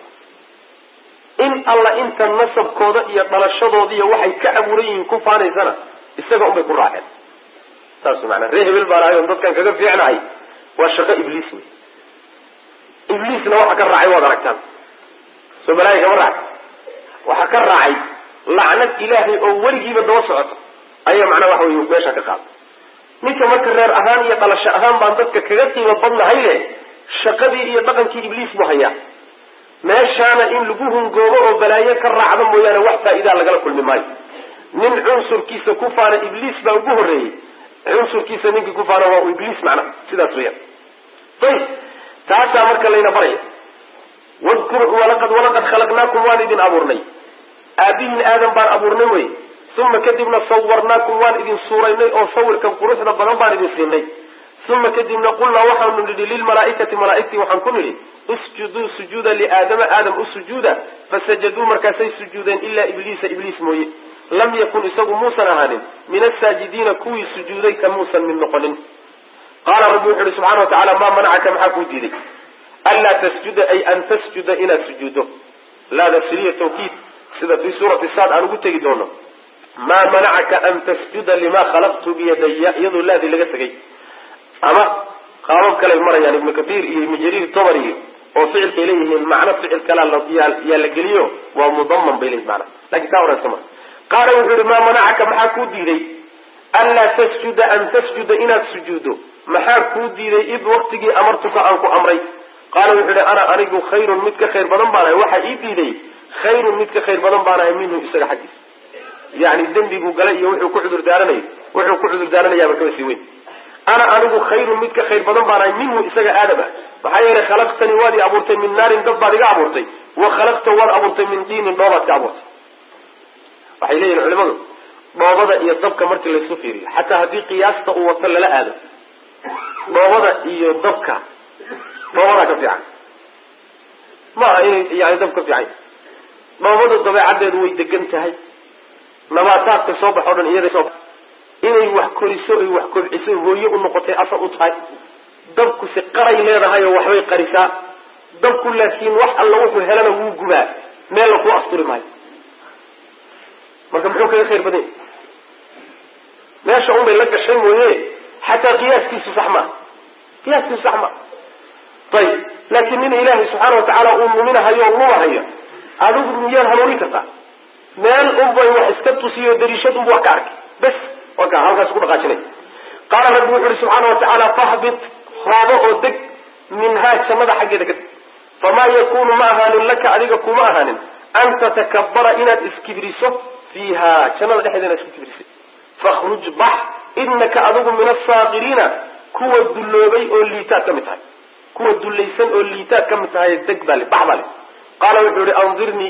in alla inta nasabkooda iyo dhalashadoodiiyo waxay ka abuuran yihiin ku faanaysana isaga unbay ku raaceen saas maanaa ree hebel baan ahay on dadkan kaga fiicnahay waa shaqo ibliis wey ibliisna waxa ka raacay waad aragtaan soo balaayi kama raacay waxa ka raacay lacnad ilaahay oo weligiiba daba socoto ayaa macnaa waxa wey meesha ka qaada ninka marka reer ahaan iyo dhalasho ahaan baan dadka kaga qiimo badnahay le shaqadii iyo dhaqankii ibliis buu hayaa meeshaana in lagu hungoobo oo balaayo ka raacdo mooyaane wax faa'iidaa lagala kulmi maayo nin cunsurkiisa ku faana ibliis baa ugu horreeyey cunsurkiisa ninkii ku faana waa ibliis macnaha sidaas weyaan ayib taasaa marka layna baraya wadkur walaqad khalaqnaakum waan idin abuurnay aabihiin aadam baan abuurnay wey uma kadibna sawarnaakum waan idin suuraynay oo sawirkan quruxda badan baan idin siinay uma kadibna qulnaa waxaanu nidhi lilmalaaikati malaaigtii waxaan ku nidhi isjuduu sujuuda liaadama aadam u sujuuda fasajaduu markaasay sujuudeen ilaa ibliisa ibliis mooye lam yakun isagu muusan ahaanin min asaajidiina kuwii sujuuday ka muusan mid noqonin qaala rabbi wuxu uhi subxana wa tacala maa manacaka maxaa kuu diiday anlaa tasjuda ay an tasjuda inaad sujuuddo laada siliya tawkiid sida fii suurati saad aan ugu tegi doono maa manacaka an tasjuda limaa khalaqtu biyadaya iyadoo laadii laga tegay ama qaabab kale marayaan ibnu kathiir iyo ibnu jariir tabari oo ficilkay leeyihiin macno ficil kalaa yaa la geliyo waa mudaman bay leeyihin macna lakin kaa horeysa ma qaala wuxuu yihi maa manacaka maxaa kuu diiday anlaa tasjuda an tasjuda inaad sujuuddo maxaa kuu diiday id waktigii amartuka aan ku amray qaala wuxuu yihi ana anigu khayrun mid ka khayr badan baan ahay waxaa ii diiday khayrun mid ka khayr badan baan ahay minhu isaga xaggiisa yani dembiguu galay iyo wuxuu ku cudur daaranayo wuxuu ku cudur daaranayaa marka si weyn ana anigu khayrun mid ka khayr badan baan minhu isaga aadama maxaa yeelay khalaqtani waadi abuurtay min naarin dab baad iga abuurtay wa khalaqta waad abuurtay min diinin dhoobaad ka abuurtay waxay leeyihin culimadu dhoobada iyo dabka markii laysku fiiriyo xataa haddii qiyaasta uu wato lala aado dhoobada iyo dabka dhoobada ka fiican maaha inay yani dab ka fiican dhoobada dabeecadeedu way degan tahay nabaataadka soo baxo dhan iyada soo inay wax koriso ay wax kobciso hooyo u noqotay asal u tahay dabku si qaray leedahay oo waxbay qarisaa dabku laakiin wax alla wuxuu helana wuu gubaa meel la ku asturi maayo marka muxuu kaga khayr badan meesha unbay la gashay mooye xataa qiyaaskiisu sax ma ayib laakiin nin ilaahay subxaana watacaala uu muminahayo o lumahayo adigu miyaad hanuunin kartaa meel unbay wax iska tusiyo dariishad unbu wax ka arkay bes waka halkaas ku dhaqaajinay qaala rabbi wuxu uhi subxaana watacaala fahbit hoobo oo deg minhaa jannada xaggeeda ka deg famaa yakunu ma ahaanin laka adiga kuma ahaanin an tatakabara inaad iskibriso fiiha jannada dhexeeda inaad isku kibrisay fakhruj bax inaka adigu min asaakiriina kuwa dulloobay oo liitaad ka mid tahay kuwa dullaysan oo liitaad ka mid tahay deg baa le bax baa le qaala wuxuu yihi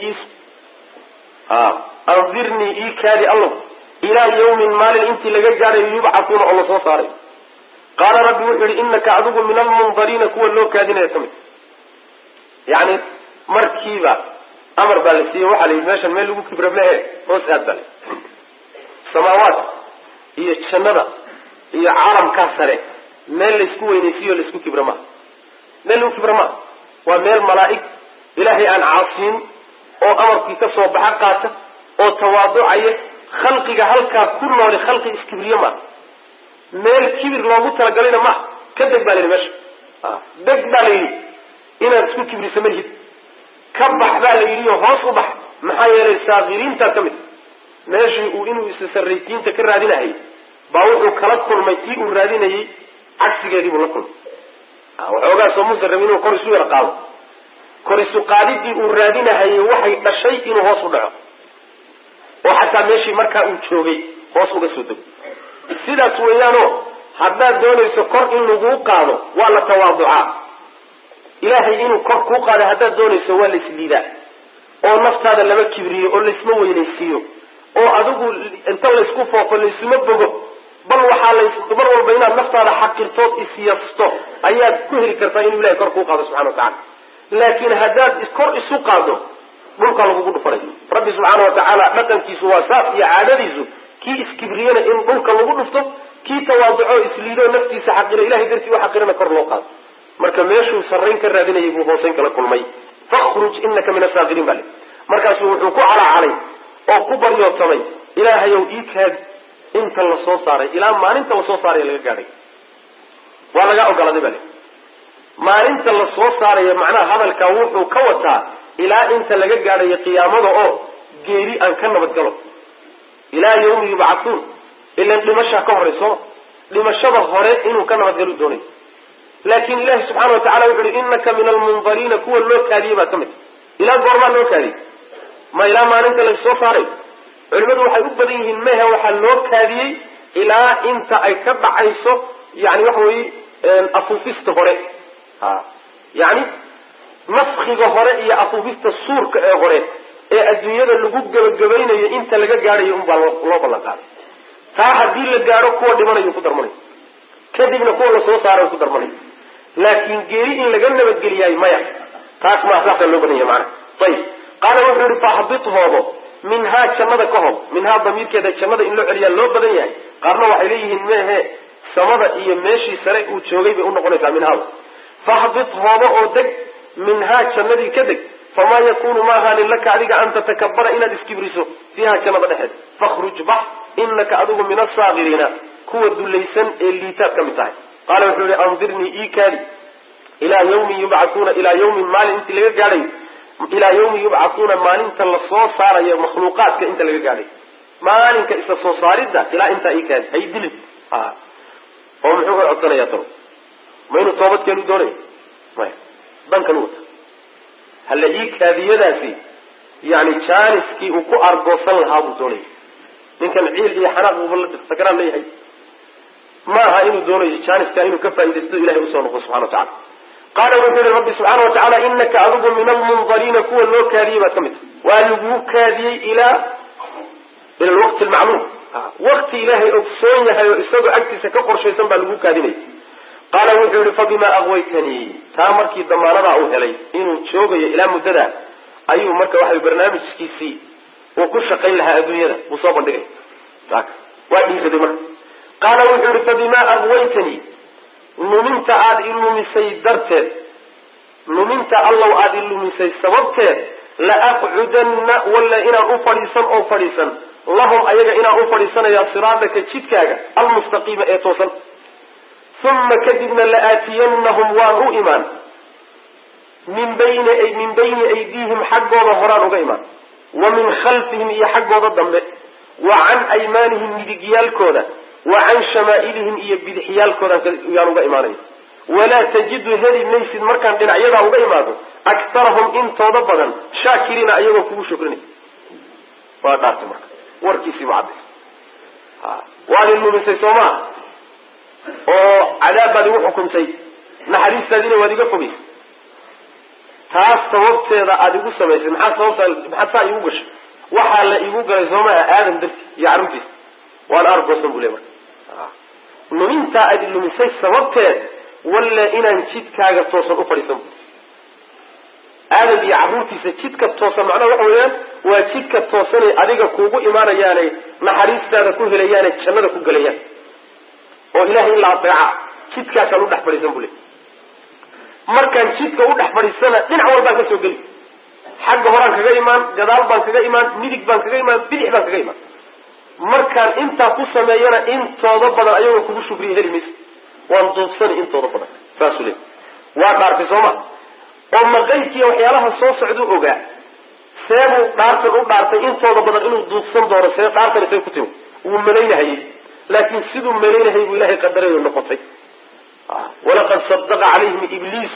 andirnii ii kaadi allow ilaa yawmin maalin intii laga gaadhayo yubcathuuna oo lasoo saaray qaala rabbi wuxuu yihi inaka adigu min almundariina kuwa loo kaadinaya ka mid yani markiiba amar baa la siiyey waxaa la yidhi meeshan meel lagu kibrablehe hoos aad baa le samaawaadka iyo jannada iyo caalamkaa sare meel laysku weynaysiiyo laysku kibra maha meel lagu kibra maha waa meel malaa'ig ilaahay aan caasiin oo amarkii ka soo baxa qaata oo tawaaducaya khalqiga halkaa ku nooli khalqi iskibriye maaha meel kibir loogu talagalina maha ka deg baa la yidhi meesha deg baa la yidhi inaad isku kibriso malhid ka bax baa la yidhi oo hoos u bax maxaa yeelay saakiriintaa ka mid meeshii uu inuu isa sarraysiinta ka raadinahayy baa wuxuu kala kulmay tii uu raadinayey cagsigeedii buu la kulmay waxoogaa soo musa rabi inuu kor isu yar qaado kor isu qaadidii uu raadinahayey waxay dhashay inuu hoos u dhaco oo xataa meeshii markaa uu joogay hoos uga soo dego sidaas weeyaanoo haddaad doonayso kor in laguu qaado waa la tawaaducaa ilaahay inuu kor kuu qaado haddaad doonayso waa la isliidaa oo naftaada lama kibriyo oo laysma weynaysiiyo oo adigu inta laysku foofo laysuma bogo bal waxaa mar walba inaad naftaada xaqirtood isyasto ayaad ku heli kartaa inuu ilahay kor kuu qaado subxana watacala laakiin haddaad kor isu qaado dhulkaa lagugu dhufanay rabbi subxaana watacaala dhaqankiisu waa saas iyo caadadiisu kii iskibriyana in dhulka lagu dhufto kii tawaaduco isliido naftiisa xaqiro ilahay dartii u xaqirana kor loo qaado marka meeshuu sarrayn ka raadinayay buu hoosayn kala kulmay fakhruj inaka min asaakiriin baa le markaasuu wuxuu ku calacalay oo ku baryoodsamay ilaahayow ii kaadi inta lasoo saaray ilaa maalinta lasoo saaraya laga gaadhay waa laga ogolaaday baa le maalinta lasoo saaraya macnaha hadalkaa wuxuu ka wataa ilaa inta laga gaadhayo qiyaamada oo geeri aan ka nabadgalo ilaa yawmi yubcathuun ilan dhimashaa ka horayso dhimashada hore inuu ka nabadgalo doonay laakin ilahi subxaana watacala wuxu uhi inaka min almundariina kuwa loo kaadiyey baa ka mid ilaa goormaa loo kaadiyey ma ilaa maalinta lasoo saaray culimadu waxay u badan yihiin mehe waxaa loo kaadiyey ilaa inta ay ka dhacayso yani waxa weye afuufista hore yani nafkiga hore iyo afuufista suurka ee hore ee adduunyada lagu gebagabaynayo inta laga gaadhayo unbaa loo ballan qaaday taa haddii la gaadho kuwa dhimanayo ku darmanayo kadibna kuwa lasoo saara ku darmanayo laakin geeri in laga nabadgeliyaay maya taas maa saasaa loo badan yahay maana ayib qaala wuxuu yihi fahbit hoobo minhaa jannada ka hoob minhaa damiirkeeda jannada in loo celiyaa loo badan yahay qaarna waxay leeyihiin mehe samada iyo meeshii sare uu joogay bay unoqonaysaa minhaada fahbit hoobo oo deg minhaa jannadii ka deg famaa yakunu ma ahaanin laka adiga an tatakabara inaad iskibriso fiiha jannada dhexeed fakhruj bax inaka adigu min asaakiriina kuwa dulaysan ee liitaad ka mid tahay qaala wuxuu yihi andirnii ii kaadi ilaa yawmin yubcathuuna ilaa yawmin maalin intii laga gaadhayo ilaa yawmi yubcathuuna maalinta lasoo saarayo makhluuqaadka inta laga gaadhayo maalinka isa soo saaridda ilaa intaa ii kaadi hay dilin oo muxuu ka codsanayaa talo ma inuu toobadkeenu doonayo maya dankan wata halla ii kaadiyadaasi yani jaaniskii uu ku argoosan lahaa buu doonaya ninkan ciil iyo xanaaq buuba sakaraan leeyahay ما ها إنه دونه جانس كإنه كفى يدستو إلهي أصونه سبحانه وتعالى قال وقال ربي سبحانه وتعالى إنك أرض من المنظرين كوا لو كاذبة كمت وألقوك هذه إلى الوقت المعلوم وقت إلهي أفسون يهي إستدو أكتس كقر شيطان بألقوك هذه قال وقال فبما أغويتني تامركي دمانا أو هلي إنه تشوغي إلى مددا أيو مركا واحد برنامج كيسي وكل شقين لها الدنيا مصابا لغي وأدي خدمة قال وقال فبما أغويتني نمنت عاد إلو من سيدرته نمنت الله عاد إلو من سيدرته لأقعدن ولا إنا أفريسا أو فريسا اللهم أيها إنا أفريسا يا صراطك تشتكاك المستقيم أيتوصل ثم كذبنا لآتينهم وارو إيمان من بين أيديهم حقا ظهران إيمان ومن خلفهم يحقا ضد وعن أيمانهم بدقيال كودا وعن شمائلهم بدحيال كودا يانو إيمانين ولا تجد هذه ميسد مركان بين عيادة وإيمانه أكثرهم إن توضبنا شاكرين أيضا كبو شكرني فأدارت مركان وركيسي معبس وعن المؤمن سيسوما وعذاب بعد وحكم سيد نحريس سادين وديك قبيس taas sababteeda aad igu samaysay maxaa saa igu gashay waxaa la igu galay soomaha aadam darti iyo carruurtiis waan argoosan buu leeyahay numinta aad lumisay sababteed walla inaan jidkaaga toosan u fadhiisan aadam iyo carruurtiisa jidka toosan macnaha waxa weeyaan waa jidka toosan ee adiga kuugu imaanayaan naxariistaada ku helayaan jannada ku galayaan oo ilaahay la adeeca jidkaas u dhax fadhiisan buu leeyahay markaan jidka u dhax fadhiisana dhinac walbaan ka soo geli xagga horaan kaga imaan gadaal baan kaga imaan midig baan kaga imaan bidix baan kaga imaan markaan intaa ku sameeyana intooda badan ayagoo kugu shukriya heli maysa waan duubsani intooda badan saasuu leeyahay waa dhaartay sooma oo maqaydkiiya waxyaalaha soo socduu ogaa seebuu dhaartan u dhaartay intooda badan inuu duubsan doono see dhaartan isay ku timi wuu malaynahayey laakiin siduu malaynahayay buu ilaahay qadaray noqotay ولقد صدق عليهم إبليس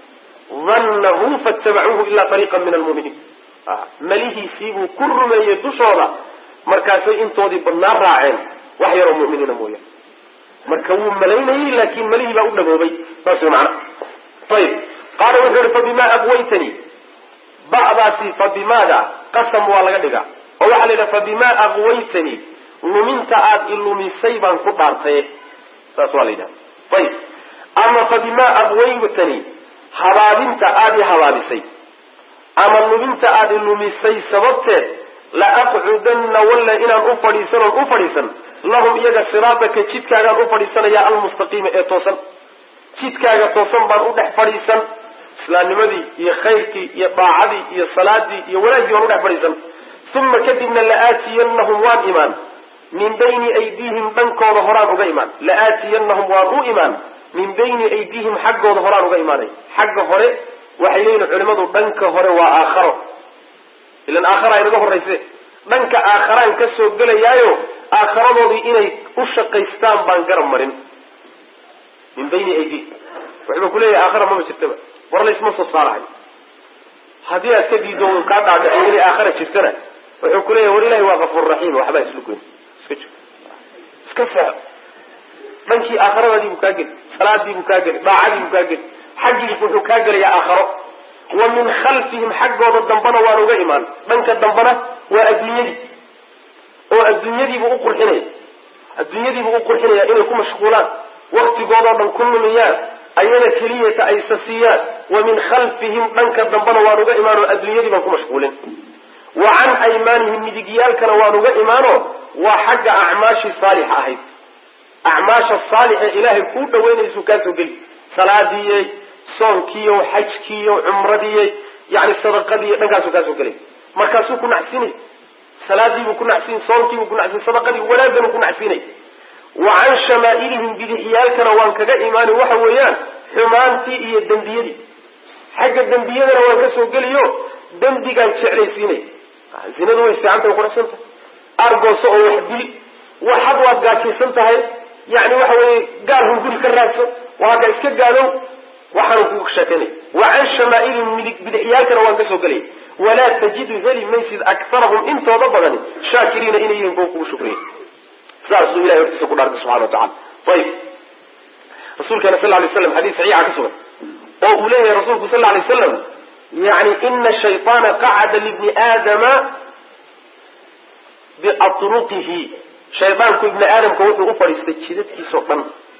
ظنه فاتبعوه إلا طريقا من المؤمنين مليه سيبوا كل من يدشوضا مركاسي انتودي بالنار راعين وحيروا المؤمنين مويا مركوهم ملينه لكن مليه لا أبنى بوبي فاسوا معنا طيب قالوا وحير فبما أغويتني بعضاتي فبماذا قسم والغدقا ووحلنا فبما أغويتني ومن تعاد إلو من سيبا قدارتي فاسوا علينا طيب أما فبما أغويتني هرابنت آدي هرابسي أما نبنت آدي نمسي سببت لأقعدن ولا إنا أفريسا لهم إيجا صراطك تشتكا أفريسا يا المستقيم إيتوسا تشتكا توسا بان أدح فريسا سلام نمدي يا خيرتي يا باعدي يا صلاتي يا ولادي وندح فريسا ثم كتبنا لآتينهم وان إيمان من بين أيديهم بنكو ظهران إيمان لآتينهم وان إيمان من بين أيديهم حق وظهران إيماني حق هره وحيلين علماء بنك هره وآخره إلا آخره ينقه الرئيسي بنك آخران كسو قل يايو آخره ذي إني أشق إستان بانقر مرين من بين أيديهم وحبا كل آخره ما بشتبه ورلا اسمه صالحي هذه أكديدون قاطع بأيني آخره شفتنا وحبا كل ورلا هو غفور رحيم وحبا يسلكون اسكفها بنكي آخره ذي بكاقل صلاة بكاقل باعدي بكاقل حقي يفوحوا كاقل يا آخره ومن خلفهم حق وضا الدنبنا وانوغا إيمان بنك الدنبنا والدنيا دي بأقر حنية الدنيا دي بأقر حنية إنه يكون مشغولات وقت قوضا من كل مياه أينا كلية أيساسيات ومن خلفهم بنك الدنبنا وانوغا إيمان والدنيا دي بأقر مشغولين وعن أيمانهم مدقيال كان وانوغا إيمانه وحق أعماشي صالحة هيد أعماش الصالحة إلهي كود وين يسوكاتو قل صلاة دي صوم كيو حج كيو عمر دي يعني الصدقة دي نقاسو كاتو قل مركاسو كنا عسيني صلاة دي وكنا عسين صوم كيو وكنا عسين صدقة دي ولا دي وكنا عسيني وعن شمائلهم بدحيال كان وانكا إيماني وحويان حمانتي إيا الدنبية دي حق الدنبية دي وانكاسو قل يو دنبي كان شعري سيني زينة دو استعانتا وقرأ سنتا أرقو سؤو وحدي وحضوات قاشي سنتا هاي يعني وحوي قالهم قل كراسه وهذا اسكت قالوا وحنفوك شاكني وعن شمائل بدحيالك روان كسو قلي ولا تجد ذلك ميسد أكثرهم انت وضبغني شاكرين إنيهم فوقوا شكرين سأسوا إلهي وارتسكوا الأرض سبحانه وتعالى طيب rasuulkeena sal alay slam xadiis saxiixa ka sugan oo uu leeyahay rasuulku sal alay wasalam yani ina shayطaana qacada libni aadama biatruqihi shaydaanku ibni aadamka wuxuu u fadhiistay jidadkiisao dhan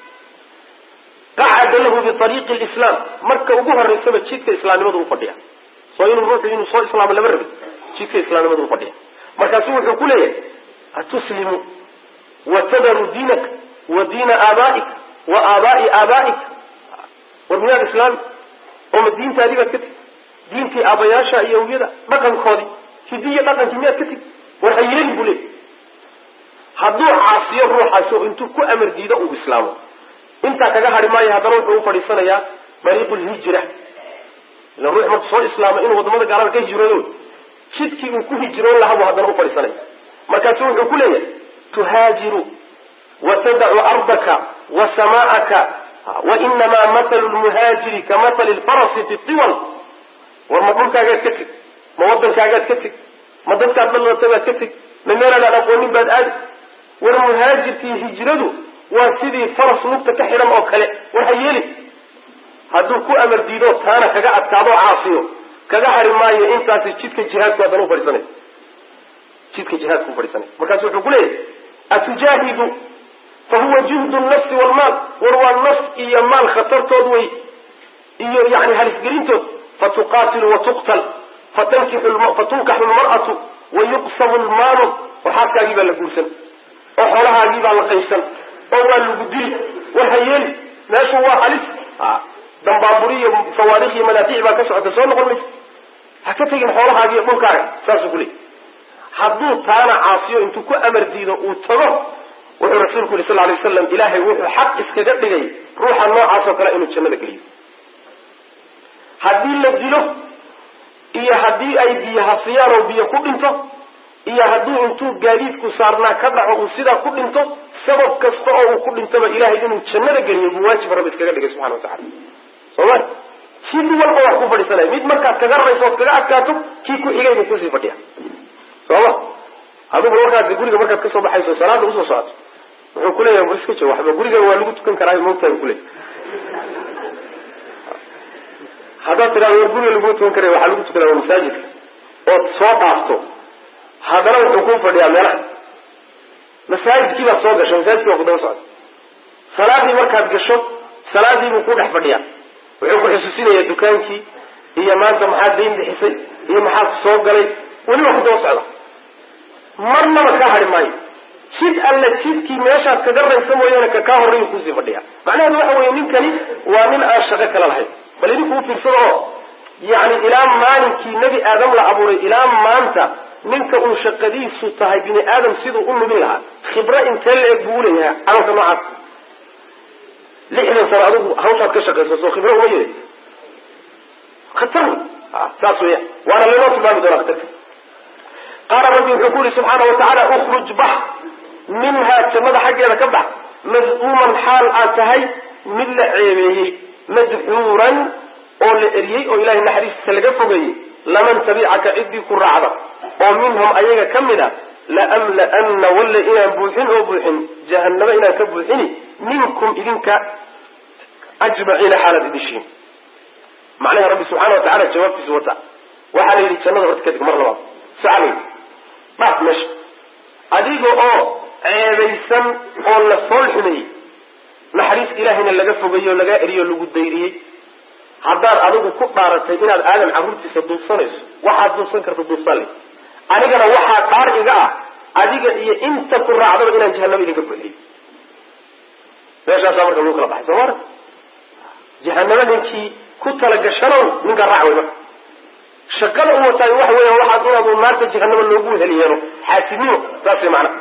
qacada lahu biariiqi lislaam marka ugu horeysaba jidka islaamnimadu u fadhiya soo inuu soo islaamo lama rabi jidka islaamnimadu u fadhiya markaasu wuxuu ku leeyahay atuslimu watadaru diinaka wa diina aaba'ika wa aaba'i aaba'ika war miyaad islaami oo ma diintaadii baad ka tegi diintii aabayaasha iyo awiyada dhaqankoodii hidiyo dhaqankii miyaad ka tegi war ha yeeli buu leeyahy hadduu caasiyo ruuxaasi oo intuu ku amar diido uu islaamo intaa kaga hari maayo haddana wuxuu u fadhiisanayaa dariiqulhijra ila ruux marku soo islaamo inuu wadamada gaalada ka hijroodo jidkii uu ku hijroon lahaa buu haddana u fadhiisanaya markaasu wuxuu ku leeyahay tuhaajiru watadacu ardaka wa samaa'aka wainamaa mathalu lmuhaajiri ka mathali lfarasi fi tiwal war ma dhulkaagaad ka teg ma waddankaagaad ka teg ma dadkaad lalatabaad ka teg ma meelaadaan aqoonin baad aadi war muhaajirkii hijradu waa sidii faras lugta ka xidhan oo kale war ha yeeli hadduu ku amar diido taana kaga adkaadoo caasiyo kaga hari maayo intaasi jidka jihaadku haddana u fadhiisanay jidka jihaadku u fadhiisanay markaasu wuxuu ku leeyahay atujaahidu fahuwa juhdu nafsi walmaal war waa naf iyo maal khatartood wey iyo yani halisgelintood fatuqaatilu watuqtal fatunkaxu lmar'atu wayuqsamu lmaalu oo xaaskaagii baa la guursan oo xoolahaagii baa la qaybsan oo waa lagu dili war ha yeeli meeshu waa halis dambaaburi iyo sawaarikh iyo madaafiic baa ka socota soo noqon maysa ha ka tegin xoolahaaga iyo dhulkaaga saasuu ku leeyay hadduu taana caasiyo intuu ku amar diido uu tago wuxuu rasuulku yidhi sal alay wasalam ilaahay wuxuu xaq iskaga dhigay ruuxa noocaas oo kale inuu jannada geliyo haddii la dilo iyo haddii ay biyo hafiyaan oo biyo ku dhinto iyo hadduu intuu gaadiidku saarnaa ka dhaco uu sidaa ku dhinto sabab kasta oo uu ku dhintaba ilahay inuu jannada geliyo buu waajib rabbi iskaga dhigay subxana watacala sooma sid walba wax ku fadhiisanaya mid markaad kaga rarayso ood kaga adkaato kii ku xigay buu kusii fadhiya sooma adugu markaad guriga markaad kasoo baxayso salaada usoo socoto wuxuu kuleeyahay war iska joog waxba guriga waa lagu tukan karaa moogtaada kuleeyahy haddaad tidhahdo war guriga lagu tukan karaya waxaa lagu tukanaa waa masaajidka ood soo dhaafto haddana wuxuu kuu fadhiyaa meelaha masaajidkii baad soo gasho masaajidkii waa ku daba socda salaadii markaad gasho salaadii buu ku dhex fadhiyaa wuxuu ku xusuusinayaa dukaankii iyo maanta maxaad dayn bixisay iyo maxaad soo galay weli waa ku daba socda marnaba kaa hari maayo jid alle jidkii meeshaad kaga raysa mooyaane ka kaa horreyu kuusii fadhiya macnaheedu waxa weeye ninkani waa nin aan shaqo kala lahayn bal idinku u fiirsado oo yani ilaa maalinkii nebi aadam la abuuray ilaa maanta ninka uu shaqadiisu tahay bini aadam siduu u nubin lahaa khibro intee la eg buu uleeyahay camalka noocaas 60 sano adigu hawshaad ka shaqayso soo khibro uma yeelay khatar saas weya waana laynoo tilmaami doonaa khatarta qaala rabbi wuxuu ku yihi subxaana watacaala ukhruj bax minhaa jannada xaggeeda ka bax mad'uuman xaal aad tahay mid la ceebeeyey madxuuran oo la eriyey oo ilahay naxariistiisa laga fogeeyey laman tabicaka ciddii ku raacda oo minhum ayaga ka mid a laamla'anna walle inaan buuxin oo buuxin jahannaba inaan ka buuxini minkum idinka ajmaciina xaalaad idishiin macnaha rabbi subxaana watacala jawaabtiisu wata waxaa la yidhi jannada horta kadib mar labaad sacalay dhaaf meesha adiga oo ceebaysan oo la fool xumeeyey naxariis ilaahayna laga fogeeyo o lagaa eriyo o lagu dayriyey haddaad adigu ku dhaaratay inaad aadan carruurtiisa duubsanayso waxaad duubsan karta duubsan le anigana waxaa dhaar iga ah adiga iyo inta ku raacdaba inaan jahanaba idinka buuxiyo meeshaasaa marka lagu kala baxay soo mara jahanaba ninkii ku talagashanow ninka raac way marka shaqada u wataay waxa weya waxaad inaadu naarta jahanaba loogu heliyeeno xaasidnimo saas way macnaha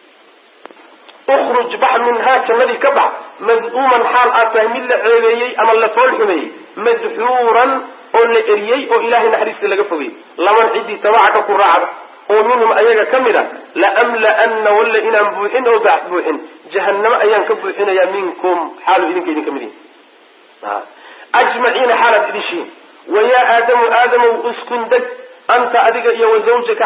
ukhruj bax minhaa jannadii ka bax mad'uuman xaal aad tahay mid la ceebeeyey ama la fool xumeeyey madxuuran oo la eriyey oo ilahay naxariista laga fogeyey laman ciddii tabacaka ku raacda oo minhum ayaga ka mid a laamla'anna walle inaan buuxin oo baax buuxin jahannamo ayaan ka buuxinayaa minkum xaalu idinka idinka mid yihin ajmaciina xaalaad idishiin wayaa aadamu aadamow uskun deg anta adiga iyo wazawjuka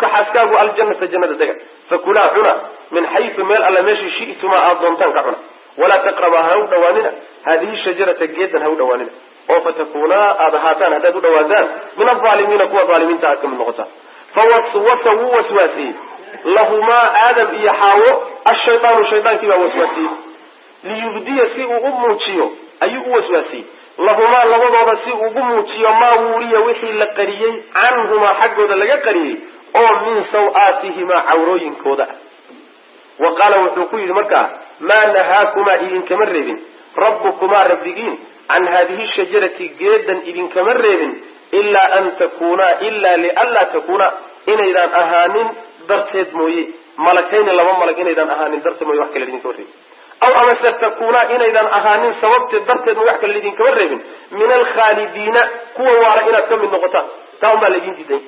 xaaskaagu aljannata jannada dega fakulaa cuna min xaysu meel alla meeshii shi'tumaa aada doontaan ka cuna walaa taqrabaa ha u dhawaanina hadihi shajarata geedan ha u dhawaanina oo fatakuunaa aada ahaataan haddaad u dhawaataan min alaalimiina kuwa aalimiinta aad ka mid noqotaan fawaswasa wuu waswaasiyey lahumaa aadam iyo xaawo ashaydaanu shaydaankii baa waswaasiyey liyubdiya si uu u muujiyo ayuu u waswaasiyey lahumaa labadooda si uu ugu muujiyo maa wuuriya wixii la qariyey canhumaa xaggooda laga qariyey oo min saw-aatihimaa cawrooyinkooda ah wa qaala wuxuu ku yidhi markaa maa nahaakumaa idinkama reebin rabbukumaa rabbigiin can haadihi shajarati geedan idinkama reebin ilaa an takuunaa ilaa lianlaa takuunaa inaydaan ahaanin darteed mooye malakayni laba malag inaydaan ahaanin darteed mooye wax kale idinkama reebin aw amase takuunaa inaydaan ahaanin sababteed darteed mooye wax kale idinkama reebin min alkhaalidiina kuwa waara inaad ka mid noqotaan taa un baa laydin diiday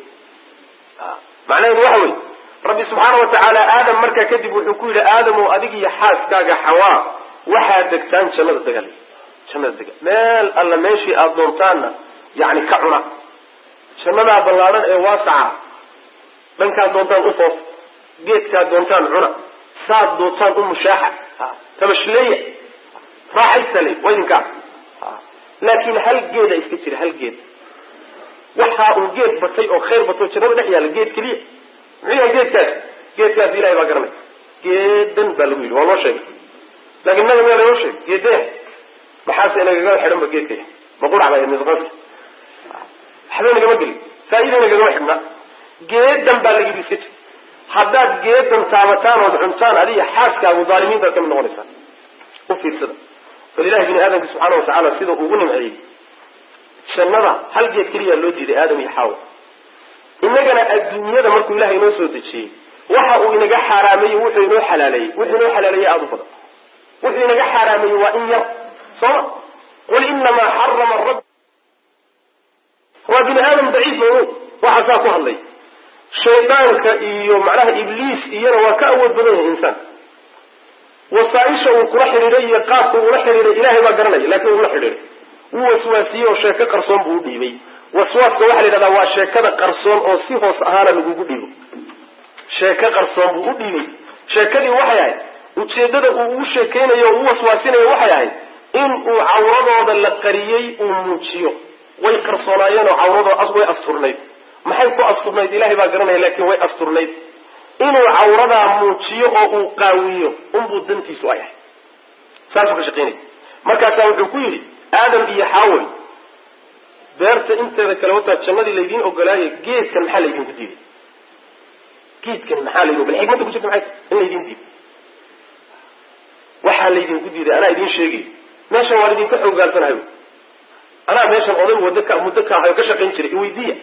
macnaheedu waxa wey rabbi subxaana watacaala aadam markaa kadib wuxuu ku yidhi aadamow adig iyo xaaskaaga xawaa waxaad degtaan jannada degal jannada degal meel alla meeshii aada doontaanna yani ka cuna jannadaa ballaadhan ee waasaca dhankaad doontaan u foof geedkaad doontaan cuna saad doontaan u mushaaxa tabashleeya raaxaysale waa idinkaa laakiin hal geeda iska jira hal geed waxaa uu geed batay oo khayr bato jannada dhex yaalla geed keliya muxuu yahay geedkaas ilahay baa garanay geedan baa lagu yidhi waa loo sheegay laakiin naga meel loo sheegay geedee maxaase inagaga xidhanba geedka maqurac baa misqaska waxba nagama gelin faa'iida nagagama xidhna geedan baa laga yidhi iska jir haddaad geedan taabataan ood cuntaan adiga xaaskaagu dhaalimiintaad ka mid noqonaysaan u fiirsada bal ilahi bini aadamka subxaana watacaala sida ugu nimceeyey jannada hal geed keliya loo diiday aadam iyo xaawa inagana adduunyada markuu ilahay inoo soo dejiyey waxa uu inaga xaaraameeyey wuxuu inoo xalaaleeyey aada u badan wuxuu inaga xaaraameeyey waa in yar sooma qul inamaa xarama rabb waa bini aadam daciif maow waxa saa ku hadlay shaydaanka iyo macnaha ibliis iyana waa ka awood badan yahay insaan wasaaisha uu kula xidhiiday iyo qaabka uula xidhiiday ilahay baa garanaya laakiin uula xidhiiday wuu waswaasiyey oo sheeko qarsoon buu u dhiibay waswaaska waxaa la yidhahdaa waa sheekada qarsoon oo si hoos ahaana lagugu dhiibo sheeko qarsoon buu u dhiibay sheekadii waxay ahayd ujeeddada uu ugu sheekaynayo o u waswaasinayo waxay ahayd in uu cawradooda la qariyey uu muujiyo way qarsoonaayeen oo cawradooda way asturnayd maxay ku asturnayd ilahay baa garanaya laakiin way asturnayd inuu cawradaa muujiyo oo uu qaawiyo unbuu dantiisu ay ahay saasuu ka shaqaynaya markaasaa wuxuu ku yidhi aadam iyo xaaway beerta inteeda kale wataa jannadii laydiin ogolaayay geedkan maxaa laydinku diiday geedkan maxaa laydin bal xikmadda ku jirta maxay in laydin diiday waxaa laydinku diiday anaa idiin sheegay meeshan waan idinka xoogaalsanahay anaa meeshan oday muddo ka ahay oo ka shaqayn jiray iweydiiya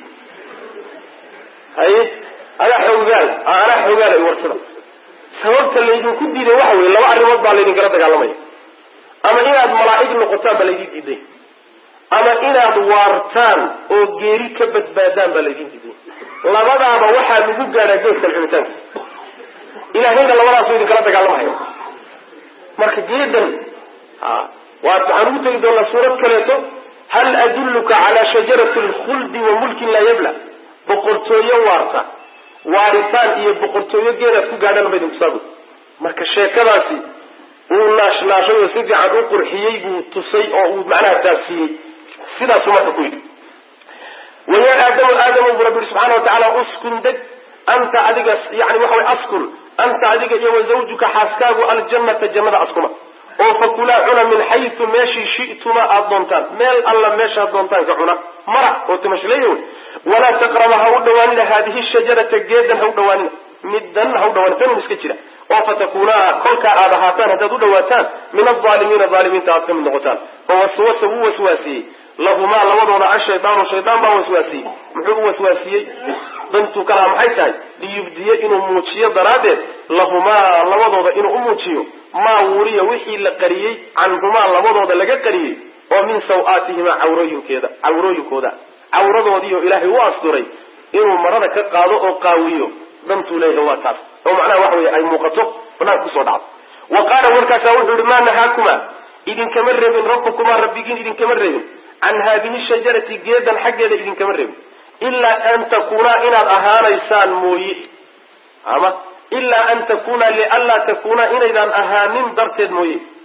haye anaa xoogaal ay warsada sababta laydinku diiday waxa weye laba arrimood baa laydinkala dagaalamaya ama inaad malaa'ig noqotaan baa laydin diiday ama inaad waartaan oo geeri ka badbaadaan baa laydin diiday labadaaba waxaa lagu gaadhaa geedkan cunitaankiisa ilaahayna labadaasoo idinkala dagaalamahayo marka geedan waxaan ugu tegi doonaa suurad kaleeto hal adulluka calaa shajarati lkhuldi wa mulkin laa yabla boqortooyo waarta waaritaan iyo boqortooyo geedaad ku gaadhaan ba idinku saabud marka sheekadaasi uu naashnaashay oo si fiican u qurxiyey buu tusay oo uu macnaha taabsiiyey sidaasuu marka ku yidhi wayaa aadamu buu rabbi yihi subxaana watacaala uskun deg anta adiga yani waxa way askun anta adiga iyo wazawjuka xaaskaagu aljannata jannada askuma oo fakulaa cuna min xaytu meeshii shi'tuma aada doontaan meel alla meeshaad doontaan ka cuna mara oo timashleeyo walaa taqraba ha u dhawaanina haadihi shajarata geedan ha u dhawaanina middan ha u dhawaanina tan iska jira oo fatakuunaa kolkaa aada ahaataan haddaad u dhawaataan min alaalimiina aalimiinta aad ka mid noqotaan fawaswasa wuu waswaasiyey lahumaa labadooda ashaydaanu shaydaan baa waswaasiyey muxuu u waswaasiyey dantuu ka lahaa maxay tahay liyubdiye inuu muujiyo daraaddeed lahumaa labadooda inuu u muujiyo maa wuriya wixii la qariyey canhumaa labadooda laga qariyey oo min saw-aatihimaa cawrooyinkooda cawradoodiioo ilaahay u asturay inuu marada ka qaado oo qaawiyo dantuu leeyahay waa taas oo macnaha waxa weye ay muuqato banaanka kusoo dhacdo wa qaala markaasaa wuxuu yihi maa nahaakuma idinkama reebin rabbukumaa rabbigiin idinkama reebin can haadihi shajarati geedan xaggeeda idinkama reebin ilaa an takuunaa inaad ahaanaysaan mooye ama ilaa an takuuna lianlaa takuunaa inaydaan ahaanin darteed mooye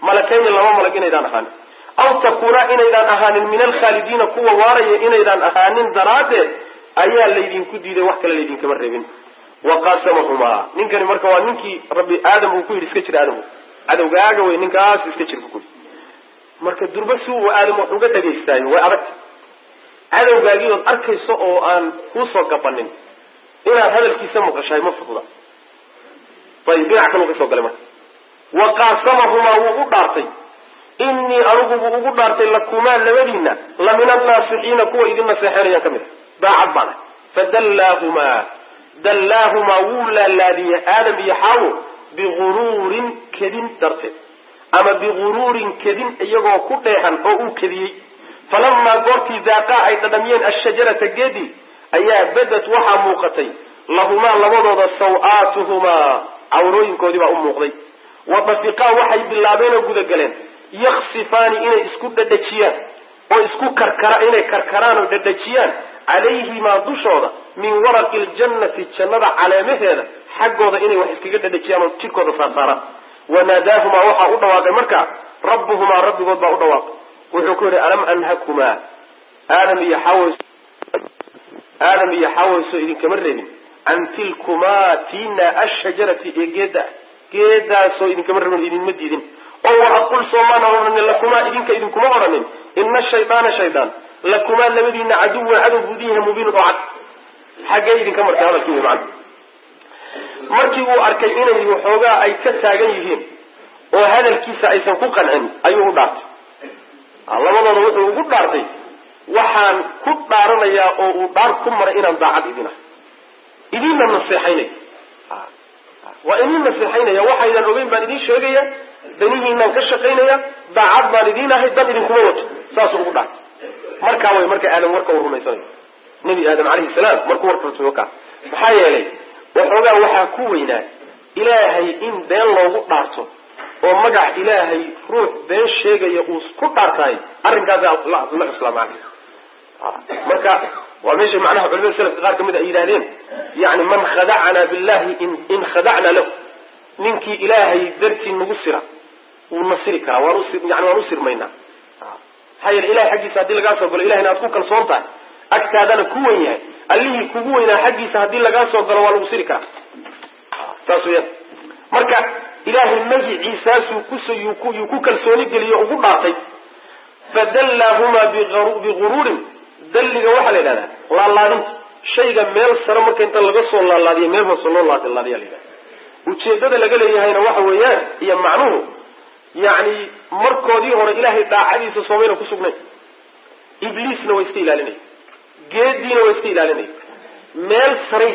malakayni laba malag inaydaan ahaanin aw takuuna inaydaan ahaanin min alkhaalidiina kuwa waaraya inaydaan ahaanin daraaddeed ayaa laydinku diiday wax kale laydinkama reebin waqasamahumaa ninkani marka waa ninkii rabbi aadam uu ku yidhi iska jir aadam cadowgaaga wey ninkaas iska jir bukui marka durba si uu aadam wax uga dhagaystaayo way adag cadowgaagii ood arkayso oo aan kuusoo gabanin inaad hadalkiisa maqashahay ma fududa ayib dhinac kaluu ka soo galay marka waqasamahumaa wuu u dhaartay inii anugu buu ugu dhaartay lakumaa labadiina la min annaasixiina kuwa idin naseexeynayaan ka mid a daacad baana dallaahumaa wuu laalaadiyey aadam iyo xaawo biguruurin kedin darteed ama biguruurin kedin iyagoo ku dheehan oo uu kediyey falamaa goortii daaqaa ay dhadhamiyeen ashajarata geedii ayaa badad waxaa muuqatay lahumaa labadooda saw-aatuhumaa cawrooyinkoodii baa u muuqday wadafiqaa waxay bilaabeen oo gudagaleen yaksifaani inay isku dhadhajiyaan oo isku inay karkaraan oo dhadhajiyaan calayhimaa dushooda min waraqi ljannati jannada caleemaheeda xaggooda inay wax iskaga dhadhajiyaan oo jidhkooda saarsaaraan wanaadaahumaa waxaa u dhawaaqay markaa rabbuhumaa rabbigood baa u dhawaaqay wuxuu ku yidhi alam anhakumaa aadam iyo xawayso idinkama reebin can tilkumaa tiina ashajarati ee geedaasoo idinkama reebin idinma diidin oo waaqul soomaana odhanin lakumaa idinkuma odhanin ina shaydaana shaydaan lakumaa labadiina caduwan cadow budiyaha mubiinun oo cad xaggee idinka martay hadalkii macna markii uu arkay inay waxoogaa ay ka taagan yihiin oo hadalkiisa aysan ku qancin ayuu u dhaartay labadooda wuxuu ugu dhaartay waxaan ku dhaaranayaa oo uu dhaar ku maray inaan daacad idin ahay idinna naseexaynaya waa idin naseexaynaya waxaydan ogeyn baan idin sheegaya danihiinaan ka shaqaynaya daacad baan idiin ahay dan idinkuma wato saasuu ugu dhaartay markaa way marka aadam warka uu rumaysanayo nebi aadam calayhi salaam markuu warka rusugo ka maxaa yeelay waxoogaa waxaa ku weynaa ilaahay in been loogu dhaarto oo magac ilaahay ruux been sheegaya uu ku dhaartaay arrinkaas la islaam calayh marka waa meesha macnaha culimada salafka qaar kamid ay yidhahdeen yani man khadacnaa billahi in khadacna lahu ninkii ilaahay dartii nagu sira wuu nasiri karaa waan u sirmaynaa maxaa yeele ilahay xaggiisa haddii lagaa soo galo ilahayna aad ku kalsoon tahay agtaadana ku wen yahay allihii kugu weynaa xaggiisa haddii lagaa soo galo waa lagu siri karaa saas weyaan marka ilaahay magiciisaasuu yuu ku kalsooni geliyo ugu dhaartay fadallaahumaa biguruurin dalliga waxaa la yidhahdaa laalaadinta shayga meel sare marka inta laga soo laalaadiyo meel hoose loo laalaadiya la yidhahda ujeedada laga leeyahayna waxa weeyaan iyo macnuhu yani markoodii hore ilaahay daacadiisa soomayna ku sugnayn ibliisna way iska ilaalinaya geediina way iska ilaalinaya meel saray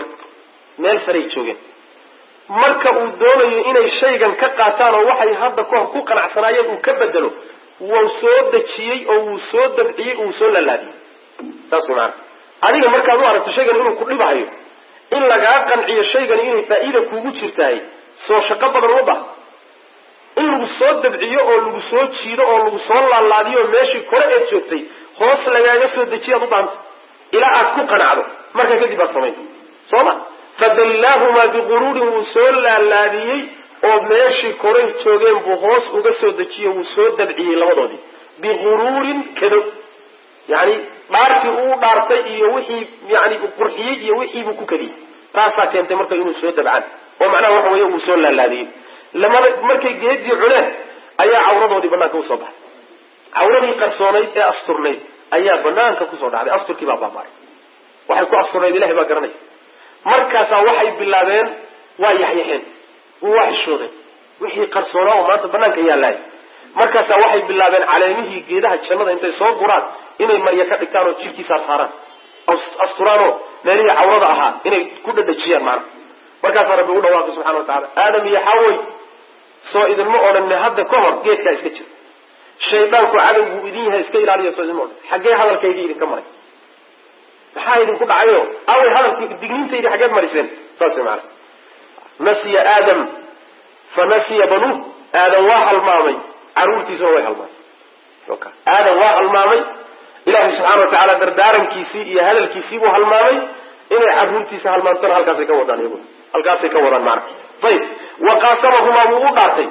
joogeen marka uu doonayo inay shaygan ka qaataan oo waxay hadda kahor ku qanacsanaayeen uu ka bedelo wuu soo dejiyey oo wuu soo dabciyey uu soo laalaadiyey saas maana adiga markaad u aragto shaygan inuu ku dhibahayo in lagaa qanciyo shaygani inay faa'iida kuugu jirtahay soo shaqo badan uma baha in lagu soo dabciyo oo lagu soo jiido oo lagu soo laalaadiyo meeshii kore eed joogtay hoos lagaaga soo dejiyaad u baahanta ilaa aad ku qanacdo markaa kadib aad samaynta soo ma fadallaahumaa biguruurin wuu soo laalaadiyey oo meeshii koray joogeen buu hoos uga soo dejiyo wuu soo dabciyey labadoodii biguruurin kado yani dhaartii uu dhaartay iyo wixii yani qurxiyey iyo wixiibuu ku kadiyey taasaa keentay marka inuu soo dabcaan oo macnaha waxa weeye uu soo laalaadiyey markay geedii cuneen ayaa cawradoodii banaanka usoo baxay cawradii qarsoonayd ee asturnayd ayaa banaanka kusoo dhacday asturkii baa baabaaray waxay ku asturnayd ilahay baa garanaya markaasaa waxay bilaabeen waa yaxyaxeen waa xishooday wixii qarsoonaa oo maanta banaanka yaalaay markaasaa waxay bilaabeen caleemihii geedaha jannada intay soo guraan inay marya ka dhigtaan oo jirkiisaa saaraan asturaanoo meelihii cawrada ahaa inay ku dhadhajiyaan macna markaasaa rabbi u dhawaaqay subxana watacala aadam iyo xawey soo idinma odhanne hadda ka hor geedkaa iska jira shaydaanku cadow buu idin yahay iska ilaaliya soo idinma odhan xaggee hadalkaygii idinka maray maxaa idinku dhacayo awey hadalkii digniintaydi xaggeed mariseen saas maana nasiya aadam fa nasiya banuuh aadam waa halmaamay caruurtiisuna way halmaamay aadam waa halmaamay ilaahay subxaana watacaala dardaarankiisii iyo hadalkiisii buu halmaamay inay caruurtiisa halmaantana halkaasay ka wadaan iyagu halkaasay ka wadaan macna ayib waqaasamahumaa wuu u dhaartay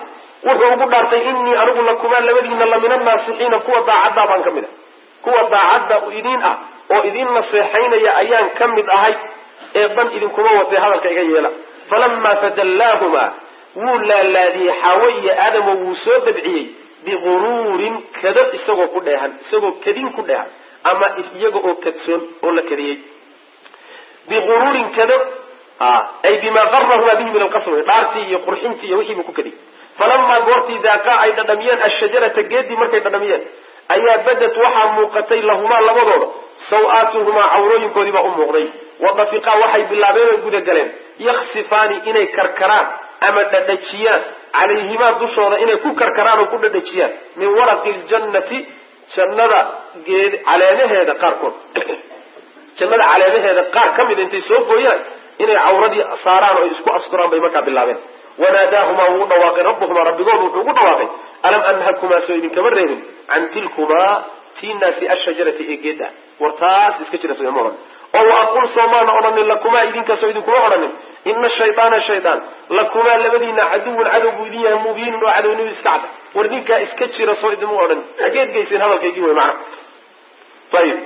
wuxuu ugu dhaartay innii anigu lakumaa labadiina la min annaasixiina kuwa daacaddaa baan ka mid ah kuwa daacadda idiin ah oo idin naseexaynaya ayaan ka mid ahay ee dan idinkuma watay hadalka iga yeela falamaa fadallaahuma wuu laalaadiyey xaawo iyo aadamo wuu soo dabciyey biguruurin kadab isagoo ku dheehan isagoo kadin ku dheehan ama iyaga oo kadsoon oo la kadiyey biguruurin kadab ay bimaa qarahuma bihi min alqasri dhaartii iyo qurxintii iyo wixii buu ku kadiyey falamaa goortii daaqaa ay dhadhamiyeen ashajarata geedii markay dhadhamiyeen ayaa badad waxaa muuqatay lahumaa labadooda saw-aatuhumaa cawrooyinkoodii baa u muuqday wadafiqaa waxay bilaabeen oo gudagaleen yaksifaani inay karkaraan ama dhadhajiyaan calayhimaa dushooda inay ku karkaraan oo ku dhadhajiyaan min waraqi ljannati jannada caleemaheeda qaarkood jannada caleemaheeda qaar ka mida intay soo gooyaan inay cawradii saaraan oo isku asturaan bay markaa bilaabeen wanaadaahumaa wuu dhawaaqay rabbuhumaa rabbigood wuxuu ugu dhawaaqay alam anhakumaa soo idinkama reebin can tilkumaa tiinaasi ashajarati ee geeda war taas iska jira sooma odhan oo waaqul soomaana odhanin lakumaa idinkaasoo idinkuma odhanin ina shaydaana shaydaan lakumaa labadiina caduwun cadow buu idin yahay mubiinun oo cadownimo iska cada war ninkaa iska jira soo idinma odhan hageed geyseen hadalkaygii wey macna ayib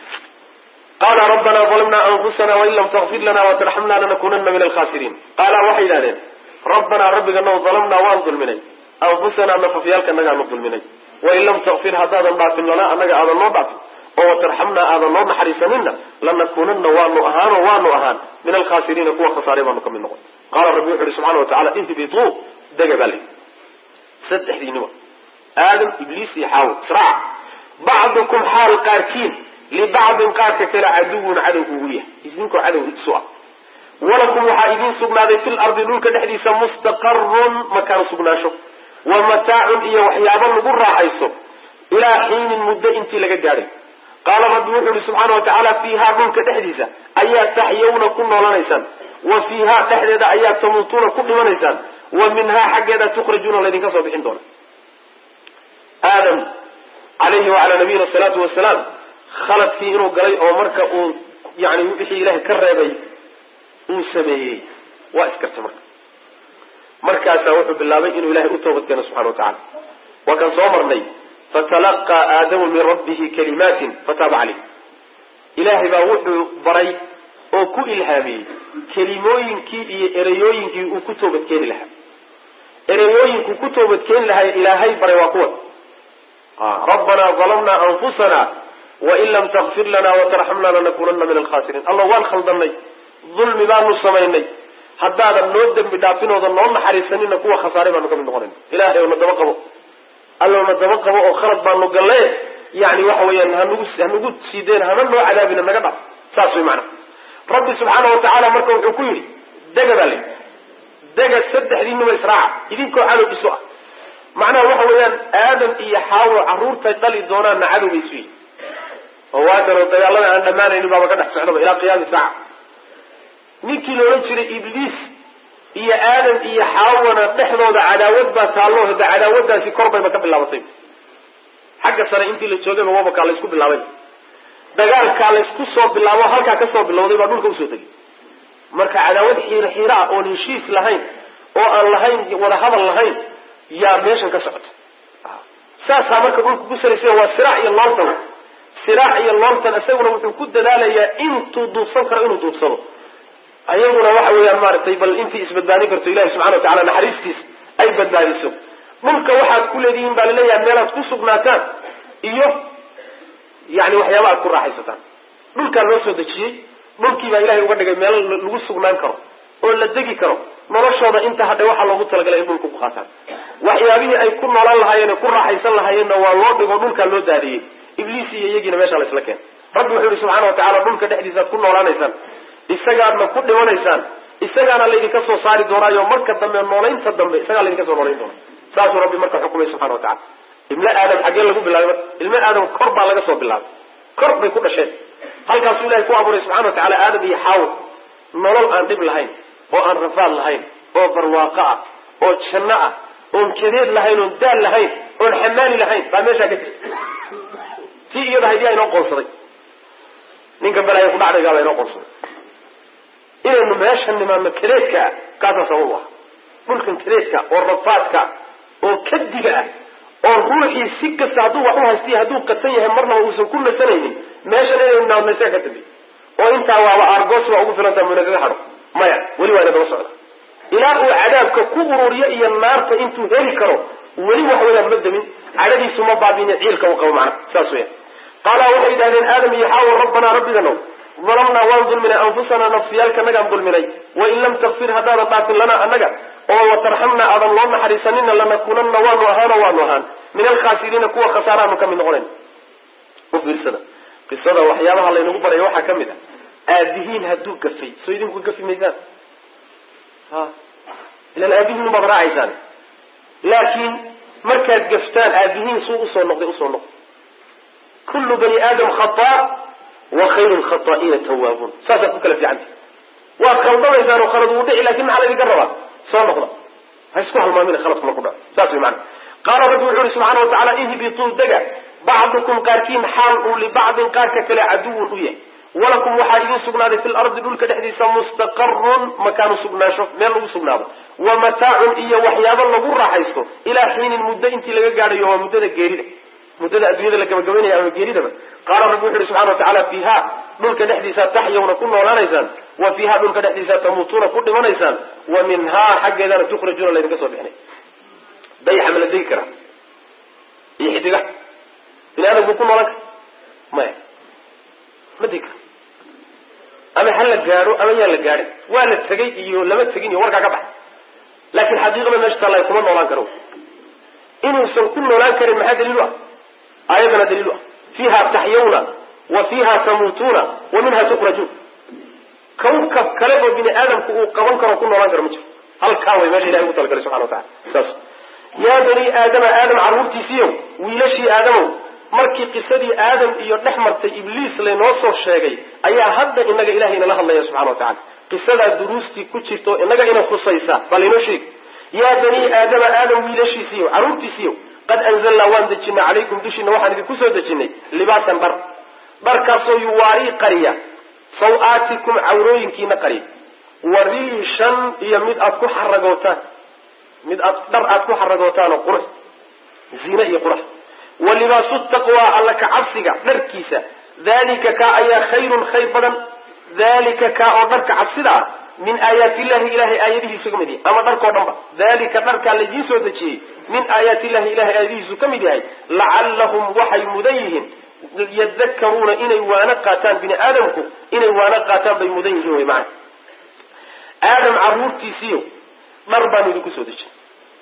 qaala rabbanaa dalimnaa anfusana wain lam takfir lana watarxamna lanakunana min alkhasiriin qaala waxay yidhahdeen rabbanaa rabbiganow dalamnaa waan dulminay anfusanaa nafafyaalkanagaanu dulminay wain lam takfir haddaadan dhaafin lanaa annaga aadan noo dhaafin oo watarxamnaa aadan noo naxariisanina lanakunana waanu ahaan min alkhasiriina kuwa khasaaray baanu ka mid noqon qaala rabbi wuxu uhi subxana watacala ihbituu dega baa layi saddexdiinima aadam ibliis iyo xaawo israaca bacdukum xaal qaarkiin libacdin qaarka kale caduwun cadow ugu yahay idinkoo cadow isu ah walakum waxaa idiin sugnaaday fil ardi dhulka dhexdiisa mustaqarun makaan sugnaasho wa mataacun iyo waxyaabo lagu raaxayso ilaa xiinin muddo intii laga gaadhay qaala rabbi wuxuu ihi subxaana watacaala fiihaa dhulka dhexdiisa ayaa taxyawna ku noolanaysaan wa fiihaa dhexdeeda ayaa tamuutuuna ku dhimanaysaan wa minhaa xaggeeda tukhrajuuna laydinka soo bixin doona aadam calayhi wacalaa nabiyina asalaatu wasalaam khaladkii inuu galay oo marka uu yani wixii ilaahay ka reebay uu sameeyey waa iskartay markaasaa wuxuu bilaabay inuu ilahay u toobad keeno subxana watacala waa kan soo marnay fatalaqaa aadamu min rabbihi kalimaatin fataaba caleyh ilaahay baa wuxuu baray oo ku ilhaamiyey kelimooyinkii iyo ereyooyinkii uu ku toobadkeeni lahaa ereyooyinkuu ku toobadkeeni lahaa ilaahay baray waa kuwan rabbanaa dalamnaa anfusana wain lam takfir lana watarxamna lanakunana min alkhasiriin alla waan khaldanay dulmi baanu samaynay haddaadan noo dembi dhaafinooda noo naxariisanina kuwa khasaaray baanu ka mid noqonayna ilahay oo na daba qabo alla na daba qabo oo khalad baanu galle yani waxa weeyaan hanugu siideen hana noo cadaabina naga dhaaf saas way macnaha rabbi subxaana watacaala marka wuxuu ku yidhi dega baa layidhi dega saddexdiinuba israaca idinkoo cadow isu ah macnaha waxa weeyaan aadam iyo xaawo carruurtay dhali doonaanna cadow bay isu yihin oo waakanoo dagaalada aan dhammaanaynin baaba ka dhex socdaba ilaa qiyaami saaca ninkii la odhan jiray ibliis iyo aadam iyo xaawana dhexdooda cadaawad baa taallo hada cadaawadaasi kor bayba ka bilaabatay xagga sare intii la joogayba wabakaa laysku bilaabay dagaalkaa laysku soo bilaabo halkaa kasoo bilowday baa dhulka usoo tegay marka cadaawad xiiro ah oon heshiis lahayn oo aan lahayn wadahadal lahayn yaa meeshan ka socota saasaa marka dhulka ku salaysa waa siraac iyo looltan siraac iyo looltan isaguna wuxuu ku dadaalayaa intuu duubsan karo inuu duubsado ayaguna waxa weeyaan maaragtay bal intii isbadbaadin karto ilahi subxana watacala naxariistiis ay badbaadiso dhulka waxaad ku leedihiin baa laleeyahay meelaad ku sugnaataan iyo yani waxyaaba aad ku raaxaysataan dhulkaa loo soo dejiyey dhulkii baa ilahay uga dhigay meel lagu sugnaan karo oo la degi karo noloshooda inta hadhe waxaa loogu talagalay in dhulka ku qaataan waxyaabihii ay ku noolaan lahaayeen ku raaxaysan lahaayeenna waa loo dhigo dhulkaa loo daadiyey ibliis iyo iyagiina meeshaa la isla keen rabbi wuxuu yihi subxana watacala dhulka dhexdiisaaad ku noolaanaysaan isagaadna ku dhimanaysaan isagaana laydinka soo saari doonaayo marka dambe noolaynta dambe isagaa laydinka soo noolayn doona saasuu rabbi marka xukumay subxana watacala ilmo aadam xaggee lagu bilaabay ilmo aadam kor baa laga soo bilaabay kor bay ku dhasheen halkaasuu ilahay ku abuuray subxana watacala aadam iyo xaawo nolol aan dhib lahayn oo aan rafaad lahayn oo barwaaqo ah oo janno ah oon kadeed lahayn oon daal lahayn oon xamaali lahayn baa meeshaa ka jirta tii iyada haydii inoo qoonsaday ninka balaaya ku dhacdaygaaba inoo qoonsaday inaynu meesha nimaadno kadeedka kaasaa sabab u ah dhulkan kadeedka oo rafaadka oo kadiga ah oo ruuxii si kasta hadduu wax u haystay hadduu qatan yahay marnaba uusan ku nasanaynin meeshan inaynu naadnaysa ka dambi oo intaa waaba argos waa ugu filantaa munagaga hadho maya weli waa ina daba socda ilaa uu cadaabka ku ururiyo iyo naarta intuu heli karo weli wax weeyaan ma damin cadhadiisu ma baabine ciilka u qabo macna saas weya qaala waxay yidhahdeen aadam iyo xaawa rabbanaa rabbiganow dalamnaa waan dulminay anfusanaa nafsiyaalkanagaan dulminay wain lam takfir haddaadan dhaafin lanaa annaga oo watarxamnaa aadan loo naxariisanina lanakunanna waanu ahaan min alkhaasiriina kuwa khasaaraanu ka mid noqonayn u fiirsada qisada waxyaabaha laynagu baraya waxaa ka mid a aabihiin hadduu gafay soo idinku gafi maysaan ilan aabihiin ubaad raacaysaan laakiin markaad gaftaan aabihiin suu usoo noqday kullu bani aadam khataa wa khayru lkhataa'iina tawaabuun saasaad ku kala fiicanta waad khaldamaysaan oo khalad wuu dhici lakin maxaa laydinka rabaa soo noqda ha isku halmaamina khaladku marku dhaco saas way macana qaala rabbi wuxu uhi subxaana wa tacaala ihbituu dega bacdukum qaarkiin xaal uu libacdin qaarka kale caduwun u yahay walakum waxaa idin sugnaaday fi lardi dhulka dhexdiisa mustaqarun makaanu sugnaansho meel lagu sugnaado wa mataacun iyo waxyaabo lagu raaxaysto ilaa xiinin muddo intii laga gaadhayo waa muddada geerida muddada adduunyada la gabagabaynaya ama geeridaba qaala rabbi wuxu uhi subxana wa tacaala fiiha dhulka dhexdiisa taxyawna ku noolaanaysaan wa fiiha dhulka dhexdiisa tamuutuuna ku dhimanaysaan wa minhaa xaggeedana tukhrajuuna laydinka soo bixinay dayaxa ma la degi karaa iyo xidiga bini aadamku ku noolan kara maya ma degi kara ama ha la gaadho ama yaan la gaadhin waa la tegay iyo lama tegin iyo warkaa ka baxay laakin xaqiiqada meesha taalla kuma noolaan karo inuusan ku noolaan karin maxaa daliil u ah aayadana daliil u ah fiiha taxyawna wa fiiha tamuutuuna wa minha tukhrajuun kawkab kale oo bini aadamku uu qaban karo ku noolaan karo ma jiro halkaa way meesha ilahay ugu talagalay subxana wa tacala saas yaa bani aadama aadam carruurtiisiiyo wiilashii aadamow markii qisadii aadam iyo dhex martay ibliis laynoo soo sheegay ayaa hadda inaga ilahay inala hadlaya subxana wa tacala qisadaa duruustii ku jirto inaga ina khusaysa baa laynoo sheegi yaa bani aadama aadam wiilashiisiiyo carruurtiisiiyo qad anzalnaa waan dejinay calaykum dushiina waxaan idinku soo dejinay libaasan dhar dharkaasoo yuwaarii qariya saw-aatikum cawrooyinkiina qariya wa riishan iyo mid aad ku xaragootaan dhar aad ku xaragootaan oo qurux ziine iyo qurux wa libaasu taqwa alla ka cabsiga dharkiisa dalika kaa ayaa khayrun khayr badan dalika kaa oo dharka cabsida ah min aayaati illahi ilahay aayadihiisu ka mid yahay ama dharkao dhan ba dalika dharkaa laydiin soo dejiyey min aayaati illahi ilahay aayadihiisu ka mid yahay lacallahum waxay mudan yihiin yadakaruuna inay waana qaataan bini aadamku inay waana qaataan bay mudan yihiin wy maana aadam carruurtiisiiyo dhar baan idinku soo dejinay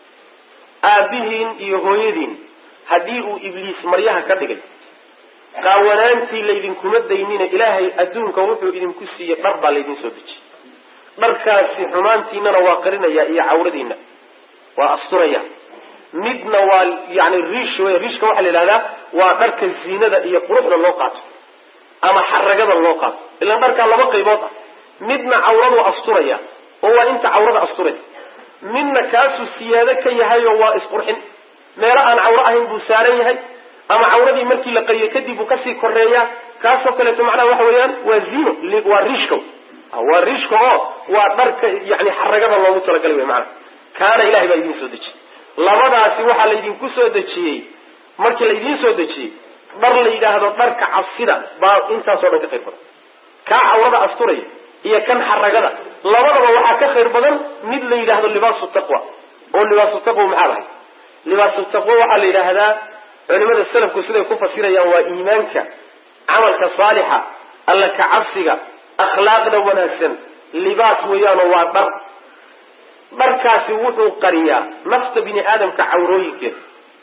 aabihiin iyo hooyadiin haddii uu ibliis maryaha ka dhigay qaawanaantii laydinkuma daynina ilaahay adduunka wuxuu idinku siiyey dhar baa laydin soo dejiyey dharkaasi xumaantiinana waa qarinaya iyo cawradiina waa asturaya midna waa yani riish wey riishka waxaa la yidhahdaa waa dharka ziinada iyo quruxda loo qaato ama xaragada loo qaato ilaan dharkaa laba qaybood ah midna cawradu asturaya oo waa inta cawrada asturay midna kaasuu siyaado ka yahayo waa isqurxin meelo aan cawro ahayn buu saaran yahay ama cawradii markii la qariyo kadib uu kasii koreeya kaasoo kaleeto macnaha waxa weeyaan waa ziino waa riishka waa riishka oo waa dharka yani xaragada loogu talagalay wy maana kaana ilahay baa idin soo dejiyey labadaasi waxaa laydinku soo dejiyey markii laydin soo dejiyey dhar la yidhaahdo dharka cabsida baa intaasoo dhan ka khayr badan kaa cawrada asturaya iyo kan xaragada labadaba waxaa ka khayr badan mid la yidhaahdo libaasu taqwa oo libaasu taqwa maxaa lahay libaasu taqwa waxaa la yidhaahdaa culimada salafku siday ku fasirayaan waa iimaanka camalka saalixa alla ka cabsiga akhlaaqda wanaagsan libaas weeyaanoo waa dhar dharkaasi wuxuu qariyaa nafta bini aadamka cawrooyinkeeda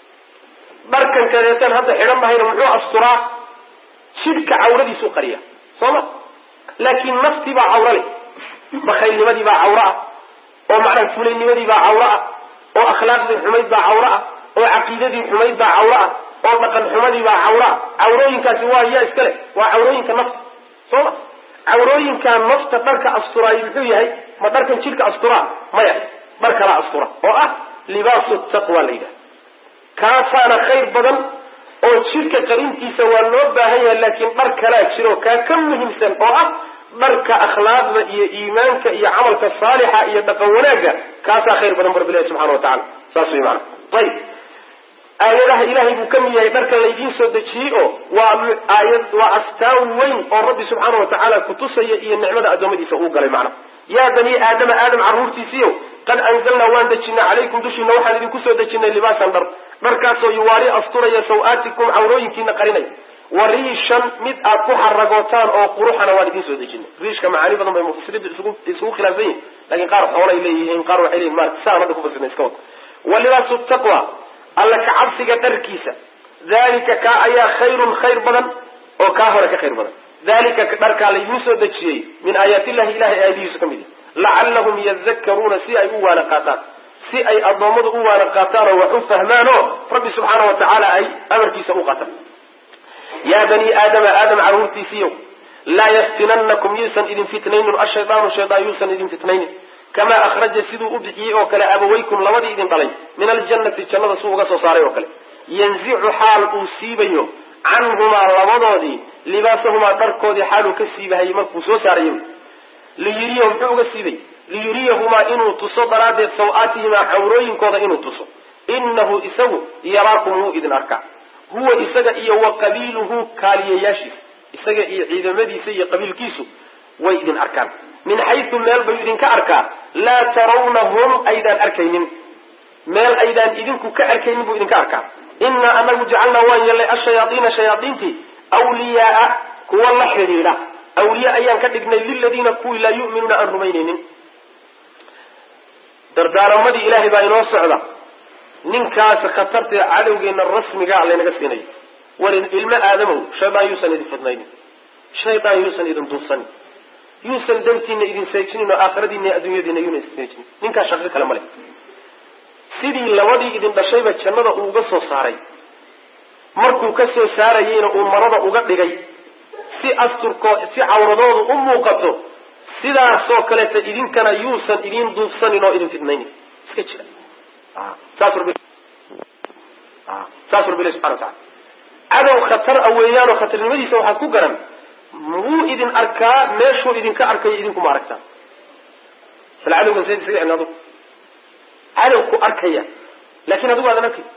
dharkan kadeetan hadda xidhan mahayna muxuu asturaa jidhka cawradiisuu qariyaa soo ma laakiin naftii baa cawro leh bakhaylnimadii baa cawro ah oo macnaha fulaynimadii baa cawro ah oo akhlaaqdii xumayd baa cawro ah oo caqiidadii xumayd baa cawro ah oo dhaqan xumadii baa cawro ah cawrooyinkaasi waa yaa iska leh waa cawrooyinka nafta soo ma cawrooyinkaa nafta dharka asturaayo muxuu yahay ma dharkan jidhka asturaa maya dhar kala astura oo ah libaasu taqwa la yidhaha kaasaana khayr badan oo jidhka qarintiisa waa loo baahan yahay laakiin dhar kalaa jiro kaa ka muhiimsan oo ah dharka akhlaaqda iyo iimaanka iyo camalka saalixa iyo dhaqan wanaagga kaasaa khayr badan bu rabbi ilahi subxana wa tacala saas way maana ayib aayadaha ilaahay buu kamid yahay dharka laydiin soo dejiyey oo waa astaan weyn oo rabbi subxaana watacaala kutusaya iyo nicmada addoommadiisa uu galay macna yaa bani aadama aadam carruurtiisiiyo qad anzalnaa waan dejinay calaykum dushiina waxaan idinku soo dejinay libaasan dharkaasoo yuwaari asturaya saw-aatikum cawrooyinkiina qarinaya wa riishan mid aad ku xaragootaan oo quruxana waan idiin soo dejinay riishka macaani badan bay mufasiriintu isugu khilaafsan yihin lakin qaar xoolay leeyihiin qaar waxay leeyihin marka saan hadda kufasirna iska wada wa libaasu taqwa alla kacabsiga dharkiisa dalika kaa ayaa khayrun khayr badan oo kaa hore ka khayr badan dalika dharkaa laydiin soo dejiyey min aayaatillahi ilahay aayadihiisu ka mid yahy lacallahum yadakkaruuna si ay u waana qaataan si ay addoommadu u waana qaataan oo wax u fahmaan oo rabbi subxaana watacaala ay amarkiisa u qaataan yaa bani aadama aadam carruurtiisiiyo laa yaftinannakum yuusan idin fitnaynin ashaydaanu shaydaan yuusan idin fitnaynin kamaa akhraja siduu u bixiyey oo kale abawaykum labadii idin dhalay min aljannati jannada suu uga soo saaray oo kale yanzicu xaal uu siibayo canhumaa labadoodii libaasahumaa dharkoodii xaaluu ka siibahayay markuu soo saarayo liyuriyahu muxuu uga siibay liyuriyahumaa inuu tuso daraaddeed saw-aatihimaa cawrooyinkooda inuu tuso innahu isagu yaraakum wuu idin arkaa huwa isaga iyo wa qabiiluhu kaaliyayaashiisa isaga iyo ciidamadiisa iyo qabiilkiisu way idin arkaan min xaysu meel bayu idinka arkaa laa tarawnahum aydaan arkaynin meel aydaan idinku ka arkaynin buu idinka arkaa innaa anagu jacalnaa waan yeelnay ashayaaiina shayaaiintii wliyaaa kuwa la xidhiidha awliya ayaan ka dhignay liladiina kuwii laa yu'minuuna aan rumaynaynin dardaaramadii ilaahay baa inoo socda ninkaas khatartee cadowgeena rasmigaa laynaga siinayo walin ilmo aadamow shaydaan yuusan idin fidnaynin shaydaan yuusan idin duubsanin yuusan dantiina idin seejinin oo aakhiradiina adduunyadiina yuuna idin seejinin ninkaas shaqo kale male sidii labadii idin dhashayba jannada uu uga soo saaray markuu ka soo saarayeyna uu marada uga dhigay si si cawradoodu u muuqato sidaasoo kaleeta idinkana yuusan idin duubsanin oo idin fidnaynin iska jira saas rabbi subxana wa taala cadow khatar a weeyaanoo khatarnimadiisa waxaad ku garan wuu idin arkaa meeshuu idinka arkayo idinkuma aragtaan bal cadowgan sayd isaga celin adugu cadow ku arkaya laakin adigu aadan arkay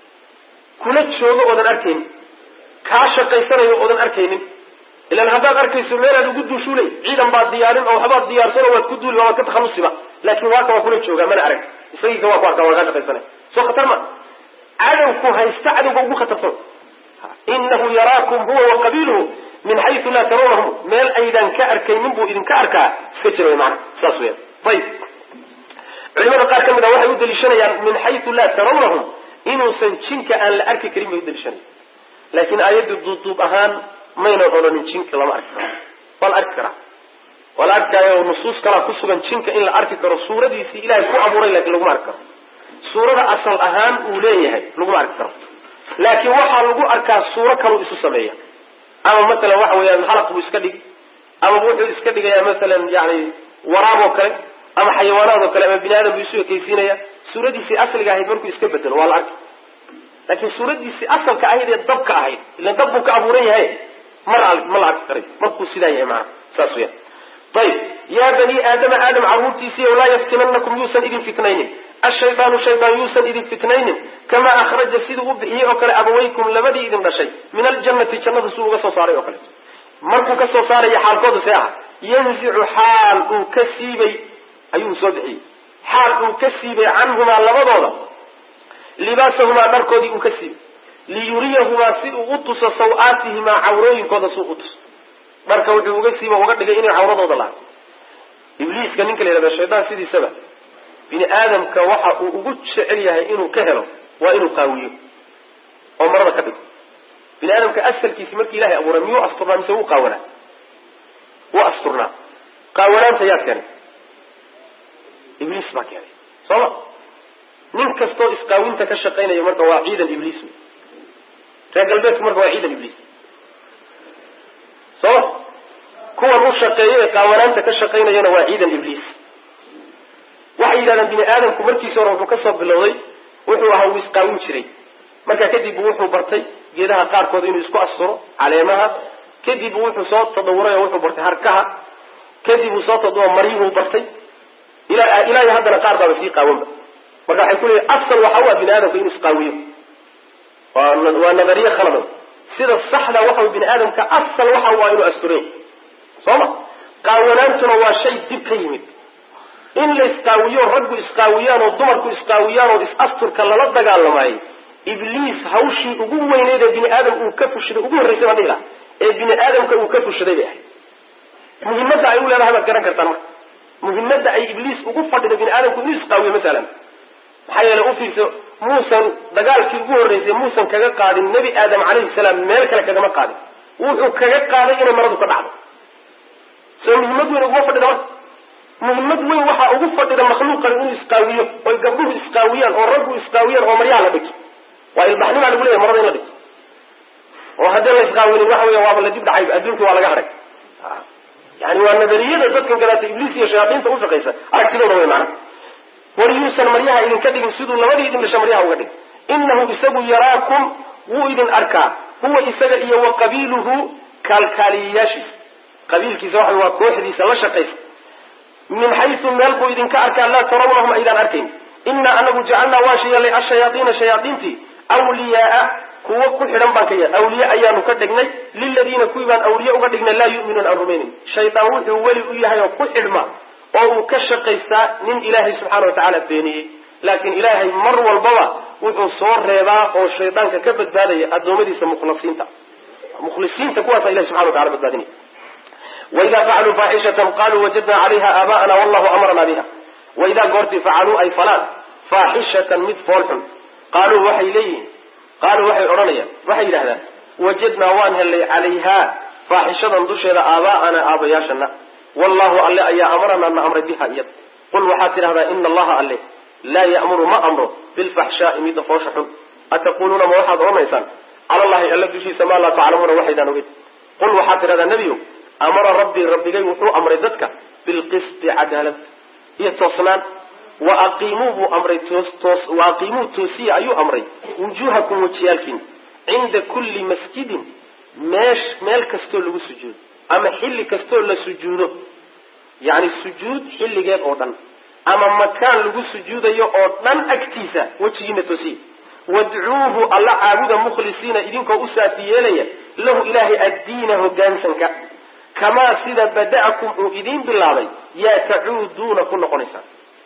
kula joogo oodan arkaynin kaa shaqaysanayo oodan arkaynin ilan haddaad arkayso meelaad ugu duushuulay ciidan baad diyaarin oo waxbaad diyaarsan oo waad ku duuli waad ka takhalusiba laakin waaka waa kula joogaa mana arag isagiisa waa ku arkaa waa kaa shaqaysanay soo khatar ma cadowku haysta cadowga ugu khatarsan inahu yaraakum huwa wa qabiiluhu min xaysu laa tarawnahum meel aydan ka arkaynin buu idinka arkaa iska jira mana saas weya ayib culimada qaar ka mid a waxay u daliishanayaan min xaysu laa tarawnahum inuusan jinka aan la arki karin bay u daliishanaya laakin aayaddu duuduub ahaan maynan odhanin jinka lama arki karo waa la arki karaa waa la arkaayo nusuus kalaa ku sugan jinka in la arki karo suuradiisii ilahay ku abuuray lakin laguma arki karo suurada asal ahaan uu leeyahay laguma arki karo laakin waxaa lagu arkaa suuro kaluu isu sameeya ama masalan waxa weeyaan halaq buu iska dhigi ama wuxuu iska dhigayaa masalan yani waraab oo kale ama xayawaanaad oo kale ama bini aadam buu isu ekaysiinaya suuradiisii asliga ahayd markuu iska bedelo waa la arki laakin suuradiisii asalka ahayd ee dabka ahayd ilan dab buu ka abuuran yahay ma la arki karay markuu sidaa yahay maana saas weya ayib yaa bani aadama aadam carruurtiisiiyo laa yaftinannakum yuusan idin fitnaynin ashaydaanu shaydaan yuusan idin fitnaynin kamaa akhraja siduu u bixiyey oo kale abawaykum labadii idin dhashay min aljannati jannada suu uga soo saaray oo kale markuu ka soo saaraya xaalkooda see aha yanzicu xaal uu ka siibay ayuu soo bixiyey xaal uu ka siibay canhumaa labadooda libaasahumaa dharkoodii uu ka siibay liyuriyahumaa si uu u tuso saw-aatihimaa cawrooyinkooda suu u tuso dharka wuxuu uga siiba uga dhigay inay cawradooda lahay ibliiska ninka la yihahda shaydaan sidiisaba bini aadamka waxa uu ugu jecel yahay inuu ka helo waa inuu qaawiyo oo marada ka dhigo bini aadamka asalkiisi markii ilahay abuuray miyuu asturnaa mise wuu qaawanaa wuu asturnaa qaawanaanta yaa keenay ibliis baa keenay sooma nin kastoo isqaawinta ka shaqaynaya marka waa ciidan ibliis reer galbeedku marka waa ciidan ibliis sooma kuwan u shaqeeya ee qaawanaanta ka shaqaynayana waa ciidan ibliis waxay yidhahdaan bini aadamku markiisa hore wuxuu kasoo bilowday wuxuu ahaa uu isqaawin jiray marka kadib bu wuxuu bartay geedaha qaarkood inuu isku asturo caleemaha kadib bu wuxuu soo tadawuray oo wuxuu bartay harkaha kadib uu soo tadawuro maryuhuu bartay ilaa haddana qaar baaba sii qaawanba marka waxay ku leeyihin asal waxa waa bini aadamka inuu isqaawiyo waa nadariye khalada sida saxda waxa bini aadamka asal waxa waa inuu asturay sooma qaawanaantuna waa shay dib ka yimid in la isqaawiyo raggu isqaawiyaan oo dumarku isqaawiyaan oo is-asturka lala dagaalamaayay ibliis hawshii ugu weyneyd ee bini aadam uu ka fushaday ugu horreysay baan dhihi lahaa ee bini aadamka uu ka fushaday bay ahayd muhimadda ay u leedahay baad garan kartaan marka muhimadda ay ibliis ugu fadhido bini aadamku inuu isqaawiyo masalan maxaa yeelay u fiirso muusan dagaalkii ugu horreysay muusan kaga qaadin nebi aadam calayhi salaam meel kale kagama qaadin wuxuu kaga qaaday inay maradu ka dhacdo soo muhimmad weyn uguma fadhida marka muhimmad weyn waxaa ugu fadhida makhluuqan inuu isqaawiyo oy gabdhuhu isqaawiyaan oo raggu isqaawiyaan oo maryaha la dhigto waa ilbaxnimaa lagu leeyahay marada in la dhigto oo haddii la isqaawinin waxa weya waaba la dib dhacayba adduunkii waa laga hadhay yani waa nadariyada dadkan gadaata ibliis iyo shayaadiinta u shaqaysa aragtidooda wey macana wariyuusan maryaha idinka dhigin siduu labadii idin dhasha maryaha uga dhig inahu isagu yaraakum wuu idin arkaa huwa isaga iyo wa qabiiluhu kaalkaaliyayaashiisa qabiilkiisa waxa waa kooxdiisa la shaqaysa min xaysu meel buu idinka arkaa laa tarawnahum aydaan arkayn inaa anagu jacalnaa waa yeelay ashayaaiina shayaaiintii awliyaaa kuwo ku xidhan baan ka yeelay awliye ayaanu ka dhignay liladiina kuwii baan awliye uga dhignay laa yu'minuuna aan rumaynin shaydaan wuxuu weli u yahay oo ku xidhma oo uu ka shaqaystaa nin ilaahay subxaana watacaala beeniyey laakiin ilaahay mar walbaba wuxuu soo reebaa oo shaydaanka ka badbaadaya addoommadiisa mukhlisiinta kuwaasa ilahi subxana watacala badbaadinaya waidaa facaluu faaxishatan qaluu wajadna calayha aabaa'ana wallahu amarna biha waidaa goortii facaluu ay falaan faaxishatan mid foolxun qaaluu waxay leeyihiin qaaluu waxay odhanayaan waxay yidhahdaan wajadnaa waan hellay calayha faaxishadan dusheeda aabaa'ana aabayaashana wallahu alle ayaa amarana na amray biha iyad qul waxaad tidhahdaa ina allaha alle laa ya'muru ma amro bilfaxshaa'i midda foosha xun ataquluuna ma waxaad odhanaysaan cala allahi alla dushiisa maa laa taclamuuna waxaydaan ogeyn qul waxaad tidhahdaa nebiyow amara rabbii rabbigay wuxuu amray dadka bilqisti cadaalad iyo toosnaan wa aqiimuu buu amray wa aqiimuu toosiya ayuu amray wujuuhakum wajiyaalkiin cinda kulli masjidin meel kastoo lagu sujuudo ama xilli kastoo la sujuudo yani sujuud xilligeed oo dhan ama makaan lagu sujuudayo oo dhan agtiisa wejigiina toosiya wadcuuhu alla caabuda mukhlisiina idinkoo u saafi yeelaya lahu ilaahay addiina hogaansanka kamaa sida bada'akum uu idiin bilaabay yaa tacuuduuna ku noqonaysaan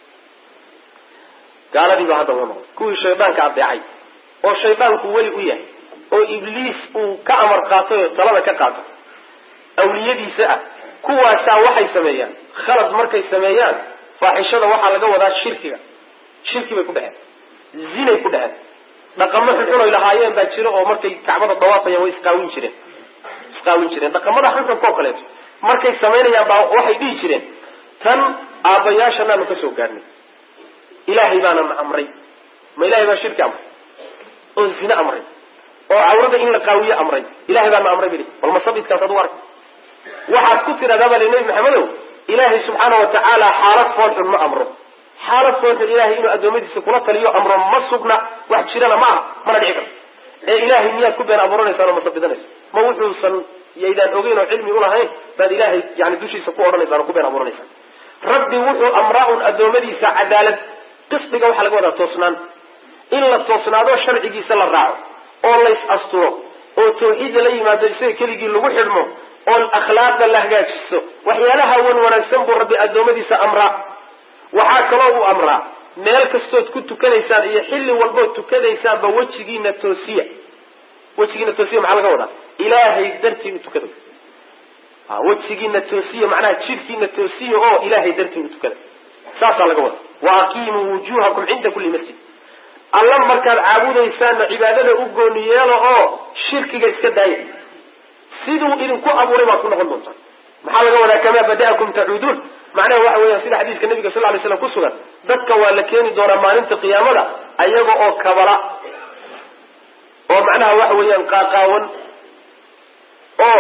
gaaladii baa hadda uu noqday kuwii shaydaanka adeecay oo shaydaanku weli u yahay oo ibliis uu ka amar qaatay oo talada ka qaatay awliyadiisa ah kuwaasaa waxay sameeyaan khalad markay sameeyaan faaxishada waxaa laga wadaa shirki bay ku dhexeen zinay ku dhexeen dhaqamo xunxun ay lahaayeen baa jira oo markay kacbada dawaafayaan way isqaawin jireen dhaqamada xunxunka oo kaleeto markay samaynayaan baa waxay dhihi jireen tan aabbayaashanaanu ka soo gaarnay ilaahay baana na amray ma ilahay baa shirki amray oo zine amray oo cawrada in la qaawiye amray ilahay baana amray bili bal masabidkaas ad u ark waxaad ku tidhahdaa bali nebi maxamedow ilaahay subxaana watacaala xaalad foolxun ma amro xaalad foolxun ilaahay inuu addoommadiisa kula taliyo amro ma sugna wax jirana ma aha mana dhici karto ee ilaahay miyaad ku been abuuranaysaan oo masabidanaysa ma wuxuusan yaydaan ogeyn oo cilmi ulahayn baad ilaahay yani dushiisa ku odhanaysaan oo ku been abuuranaysaan rabbi wuxuu amraa un addoommadiisa cadaalad qisdiga waxaa laga wadaa toosnaan in la toosnaado sharcigiisa la raaco oo lays asturo oo tawxiidda la yimaado isaga keligii lagu xidhmo oo akhlaaqda la hagaajisto waxyaalaha wan wanaagsan buu rabbi addoommadiisa amraa waxaa kaloo uu amraa meel kastood ku tukanaysaan iyo xilli walbood tukadaysaanba wejigiina toosiya maxaa laga wadaa ilaahay dartii u tukada wejigiina toosiya macnaha jidhkiina toosiya oo ilaahay dartii u tukada saasaa laga wadaa wa aqiimuu wujuuhakum cinda kulli masjid alla markaad caabudaysaanna cibaadada u gooni yeelo oo shirkiga iska daaya siduu idinku abuuray baad ku noqon doontaan maxaa laga wadaa kamaa bada'akum tacuuduun macnaha waxa weeyaan sida xadiiska nabiga sal lay slam ku sugan dadka waa la keeni doonaa maalinta qiyaamada ayaga oo kabala oo macnaha waxa weeyaan qaaqaawan oo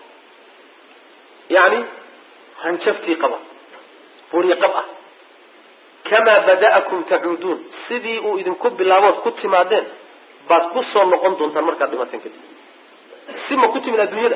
yani hanjaftii qaba buriye qab ah kamaa bada'akum tacuuduun sidii uu idinku bilaabood ku timaadeen baad ku soo noqon doontaan markaad dhimateen kadib si ma ku timid adduunyada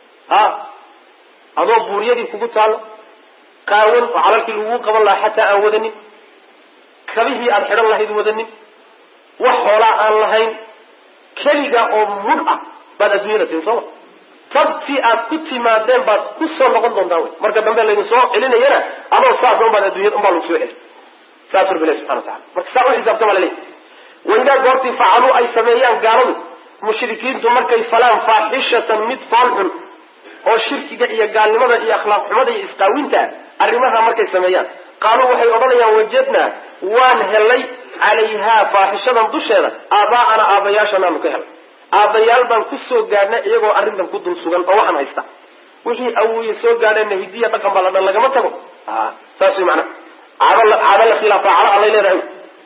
adoo buuriyadii kugu taalo qaawan oo calalkii lagugu qaban lahaa xataa aan wadanin kabihii aad xidhan lahayd wadanin wax xoolaa aan lahayn keliga oo mudh ah baad adduunyada tin sooma tabtii aad ku timaadeen baad ku soo noqon doontaa wey marka dambe laydin soo celinayana adoo saas un baad adduunyada unbaa lagu soo celi saas rabbi ilahi subxana watacala marka saa u xisaabtama laleeyahy waidaa goortii facaluu ay sameeyaan gaaladu mushrikiintu markay falaan faaxishatan mid foolxun oo shirkiga iyo gaalnimada iyo akhlaaq xumada iyo isqaawinta arrimaha markay sameeyaan qaaluu waxay odhanayaan wajadnaa waan helay calayhaa faaxishadan dusheeda aabaa'ana aabayaashanaanu ka helay aabayaal baan ku soo gaadhnay iyagoo arrintan ku dul sugan oo waxaan haysta wixii awooye soo gaadheenna hidiya dhaqan baa la dhan lagama tago saas way macnaha caado la khilaafa cado allay leedahay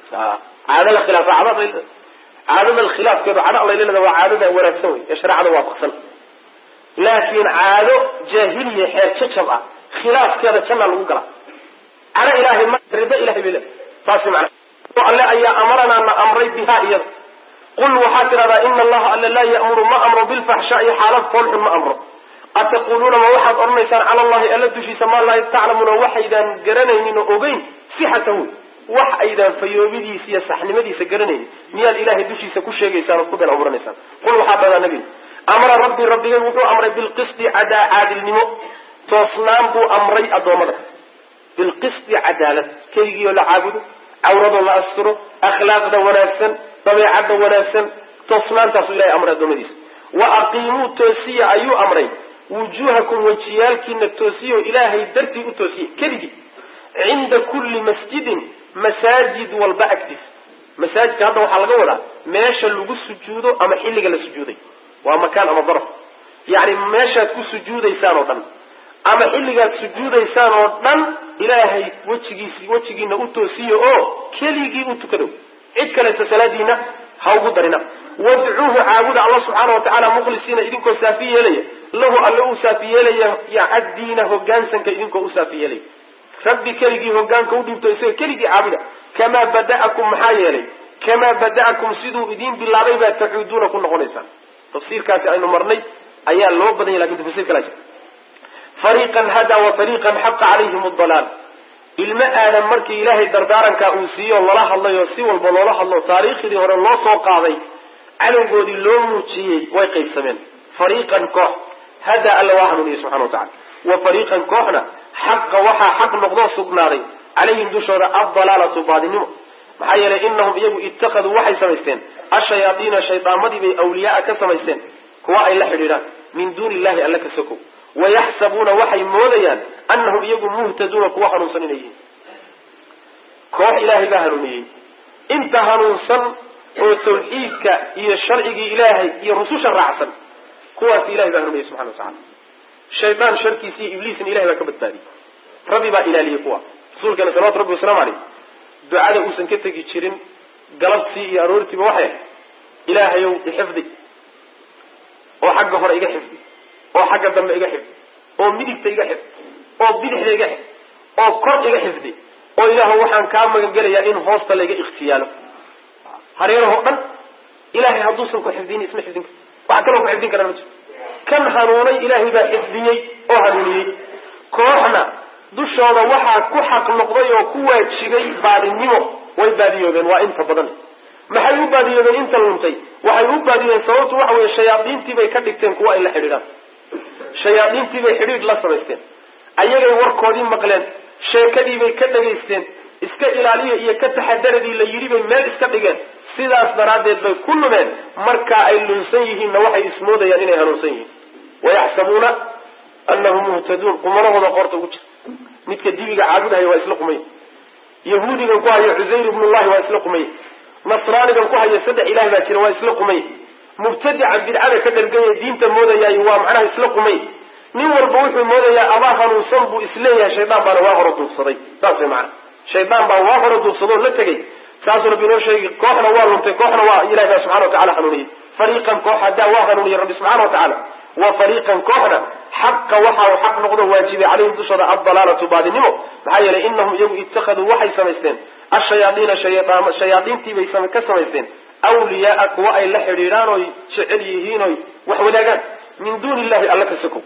caado la khilaafa caadada khilaafkeedu cadho allay leedahay waa caadada wanaagsan wey ee shareecada waafaqsan laakiin caado jaahiliya xeer jajab ah khilaafkeeda jannaa lagu galaa cadho ilaahay ma rido ilahay bay leedahay saas way macnaha alle ayaa amaranaa na amray bihaa iyada qul waxaa tidhahdaa ina allaha alla laa ya'muru ma amro bilfaxshaa'i xaalad foolxun ma amro ataquluuna ma waxaad odhanaysaan cala allahi alla dushiisa maa laa taclamuuna waxaydaan garanaynin oo ogeyn sixatahu wax aydaan fayoobidiisa iyo saxnimadiisa garanaynin miyaad ilaahay dushiisa ku sheegaysaan ood ku been abuuranaysaan qul waxaa dhadaa nabiga amara rabbii rabbigay wuxuu amray bilqisti caadilnimo toosnaan buu amray addoommada bilqisti cadaalad keligii oo la caabudo cawradoo la asturo akhlaaqda wanaagsan dabeecadda wanaagsan toosnaantaasuu ilahay amray addoommadiisa wa aqiimuu toosiya ayuu amray wujuuhakum wejiyaalkiina toosiyo ilaahay dartii u toosiye keligii cinda kulli masjidin masaajid walba agtiisa masaajidka hadda waxaa laga wadaa meesha lagu sujuudo ama xilliga la sujuuday waa makaan ama daraf yacni meeshaad ku sujuudaysaan oo dhan ama xilligaad sujuudaysaan oo dhan ilaahay wejigiina u toosiyo oo keligii u tukado cid kaleeta salaadiina ha ugu darina wadcuuhu caabuda alla subxaana watacaala mukhlisiina idinkoo saafi yeelaya lahu alle uu saafi yeelaya addiina hogaansanka idinkoo u saafi yeelaya rabbi keligii hogaanka u dhiibto isaga keligii caabuda kamaa bada'akum maxaa yeelay kamaa bada'akum siduu idiin bilaabay baa tacuuduuna ku noqonaysaan tafsiirkaasi aynu marnay ayaa loo badan yahy lakin tafsir kala jira fariiqan hadaa wa fariiqan xaqa calayhim adalaal ilmo aadan markii ilaahay dardaarankaa uu siiyo lala hadlay oo si walba loola hadlo taariikhdii hore loo soo qaaday cadowgoodii loo muujiyey way qaybsameen fariiqan koox hadaa alla waa hanuuniyey subxana watacala wa fariiqan kooxna xaqa waxaa xaq noqdoo sugnaaday calayhim dushooda addalaalatu baadinimo maxaa yeelay inahum iyagu ittakhaduu waxay samaysteen ashayaadiina shaydaamadii bay awliyaaa ka samaysteen kuwa ay la xidhiidhaan min duuni illahi alla ka sokow wayaxsabuuna waxay moodayaan anahum iyagu muhtaduuna kuwa hanuunsan inay yihiin koox ilaahay baa hanuuniyey inta hanuunsan oo tawxiidka iyo sharcigii ilaahay iyo rususha raacsan kuwaas ilahay baa hanuuniyey subxana watacala shaydaan sharkiisi iyo ibliisna ilahay baa ka badbaadiyey rabbi baa ilaaliyey kuwa rasuulkeena salawatu rabbi wasalaamu caleyh ducada uusan ka tegi jirin galabtii iyo aroortiiba waxay ahayd ilaahayow ixifdi oo xagga hore iga xifdi oo xagga dambe iga xifdi oo midigta iga xifdi oo bidixda iga xifdi oo kor iga xifdi oo ilaahu waxaan kaa magangelayaa in hoosta layga ikhtiyaalo hareerahoo dhan ilaahay hadduusan ku xifdinin isma xifdin kar waxa kaloo ku xifdin karaan ma jiro kan hanuunay ilaahay baa xifdiyey oo hanuuniyey kooxna dushooda waxaa ku xaq noqday oo ku waajibay baadinimo way baadiyoobeen waa inta badan maxay u baadiyoobeen inta luntay waxay u baadiyoobeen sababtu waxa weeye shayaadiintii bay ka dhigteen kuwa ay la xidhiidhaan shayaadiintii bay xidhiidh la samaysteen ayagay warkoodii maqleen sheekadii bay ka dhagaysteen iska ilaaliya iyo ka taxadaradii la yidhi bay meel iska dhigeen sidaas daraaddeed bay ku lumeen markaa ay lunsan yihiinna waxay ismoodayaan inay hanuunsan yihiin wayaxsabuuna anahum muhtaduun qumanahooda qoorta ugu jira midka dibiga caabudahaya waa isla qumay yahuudigan ku haya cusayr ibnullahi waa isla qumay nasraanigan ku haya saddex ilaah baa jira waa isla qumay mubtadican bidcada ka dhargaya diinta moodayaay waa macnaha isla qumay nin walba wuxuu moodayaa abaa hanuunsan buu isleeyahay shaydaan baana waa hore duubsaday saas way macana shaydaan baa waa hore duubsadoo la tegay saasuu rabbi inoo sheegay kooxna waa luntay kooxna waa ilahi baa subxana watacala hanuuniyey fariiqan koox haddaa waa hanuuniyey rabbi subxana watacaala wa fariiqan kooxna xaqa waxa uu xaq noqdo waajibay calayhim dushooda addalaalatu baadinimo maxaa yeelay inahum iyagu ittakhaduu waxay samaysteen ashayaadiina shayaadiintii bay ka samaysteen awliyaaa kuwa ay la xidhiidhaan oy jecel yihiin oy wax wadaagaan min duuni illahi alla ka sokow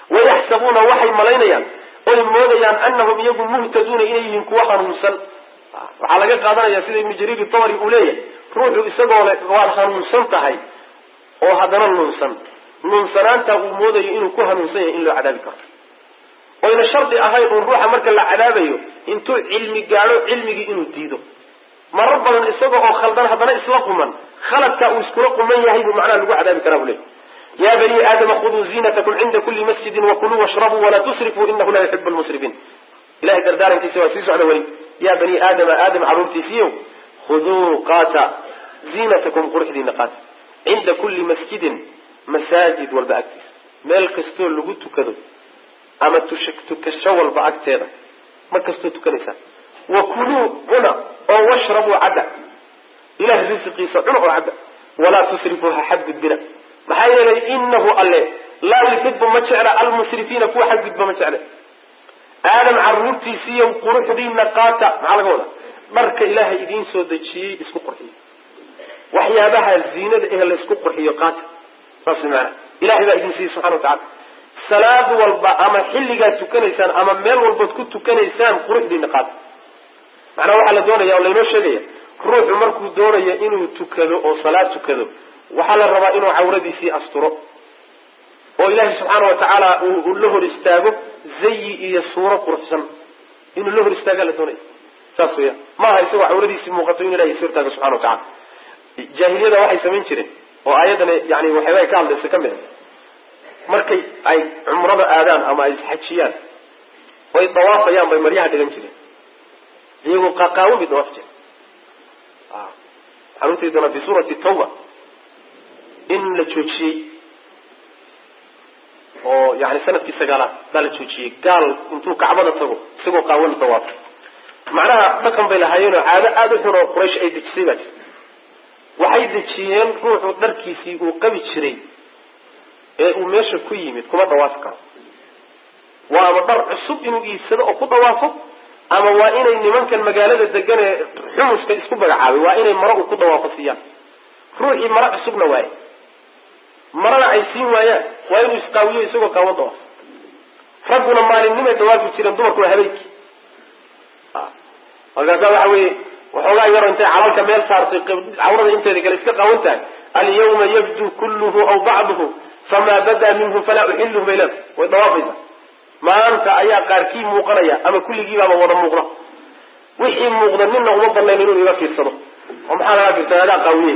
wayaxsabuuna waxay malaynayaan oy moodayaan anahum iyagu muhtaduuna inay yihiin kuwa hanuunsan waxaa laga qaadanaya sida ibnu jariir tabari uu leeyahay ruuxu isagoo le waad hanuunsan tahay oo haddana nuunsanaanta uu moodayo inuu ku hanuunsan yahay in loo cadaabi karo oyna shardi ahayn uun ruuxa marka la cadaabayo intuu cilmi gaadho cilmigii inuu diido marar badan isaga oo khaldan haddana isla quman khaladka uu iskula quman yahay buu macnaha lagu cadaabi karaa buu leeyahy ya bani aadama khuduu ziinatakum cinda kuli masjidin wakuluu washrabuu walaa tusrifuu inahu laa yuxibu lmusrifiin ilahay dardaarankiisa waa sii socda weli ya bani aadama aadam caruurtiisiiyow khuduu qaata ziinatakum quruxdiina qaata cinda kuli masjidin masaajid walba agtiisa meel kastoo lagu tukado ama tukasho walba agteeda mar kastoo tukanaysaan wakuluu cuna oo washrabuu cadda ilahay risiqiisa cuna oo cadda walaa tusrifuu ha xadgudbina maxaa yeelay inahu alle laa yuxibu ma jecla almusrifiina kuwa xadgudba ma jecla aadam caruurtiisiiyo quruxdiina qaata maxaa laga wadaa dharka ilaahay idiin soo dejiyey isku qurxiyo waxyaabaha ziinada eh laysku qurxiyo qaata saas maana ilahay baa idin siiyey subxana watacala salaad walba ama xilligaad tukanaysaan ama meel walbaad ku tukanaysaan quruxdiina qaata macnaha waxaa la doonaya oo laynoo sheegaya ruuxu markuu doonayo inuu tukado oo salaad tukado waxaa la rabaa inuu cawradiisii asturo oo ilaahay subxaana watacaala uu la hor istaago zayi iyo suuro quruxsan inuu la hor istaagaa la doonaya saas weya maaha isagoo cawradiisii muuqato in ilahay is hortaago subxana watacala jaahiliyada waxay samayn jireen oo aayaddan yani waxyaaba ka hadlaysa ka mid a markay ay cumrada aadaan ama ay isxajiyaan oo ay dawaafayaan bay maryaha dhigan jireen iyagoo qaaqaawan bay dawaaf jireen waxaan utagi doonaa fi suurati tawba in la joojiyey oo yani sanadkii sagaalaad baa la joojiyey gaal intuu kacbada tago isagoo qaawan dawaafo macnaha dhaqan bay lahaayeen oo caado aada u xun oo quraysh ay dejisay baa jirta waxay dejiyeen ruuxu dharkiisii uu qabi jiray ee uu meesha ku yimid kuma dawaafi karo waa ama dhar cusub inuu iibsado oo ku dawaafo ama waa inay nimankan magaalada degan ee xumuska isku magacaabay waa inay maro uu ku dawaafo siiyaan ruuxii maro cusubna waaye marana ay siin waayaan waa inuu isqaawiyo isagoo qaawan dawaafo ragguna maalinimay dawaafi jireen dumarkuna habeenkii markaasa waxa weeye waxoogaa yaro intay calalka meel saartay cawrada inteeda kale iska qawan tahay alyawma yabdu kulluhu aw bacduhu famaa badaa minhu falaa uxiluhu bay leedahay way dawaafaysa maanta ayaa qaarkii muuqanaya ama kulligiibaaba wada muuqda wixii muuqda nina uma banayn inuu iga fiirsado oo maxaa laga fiirsada adaa qaawiyey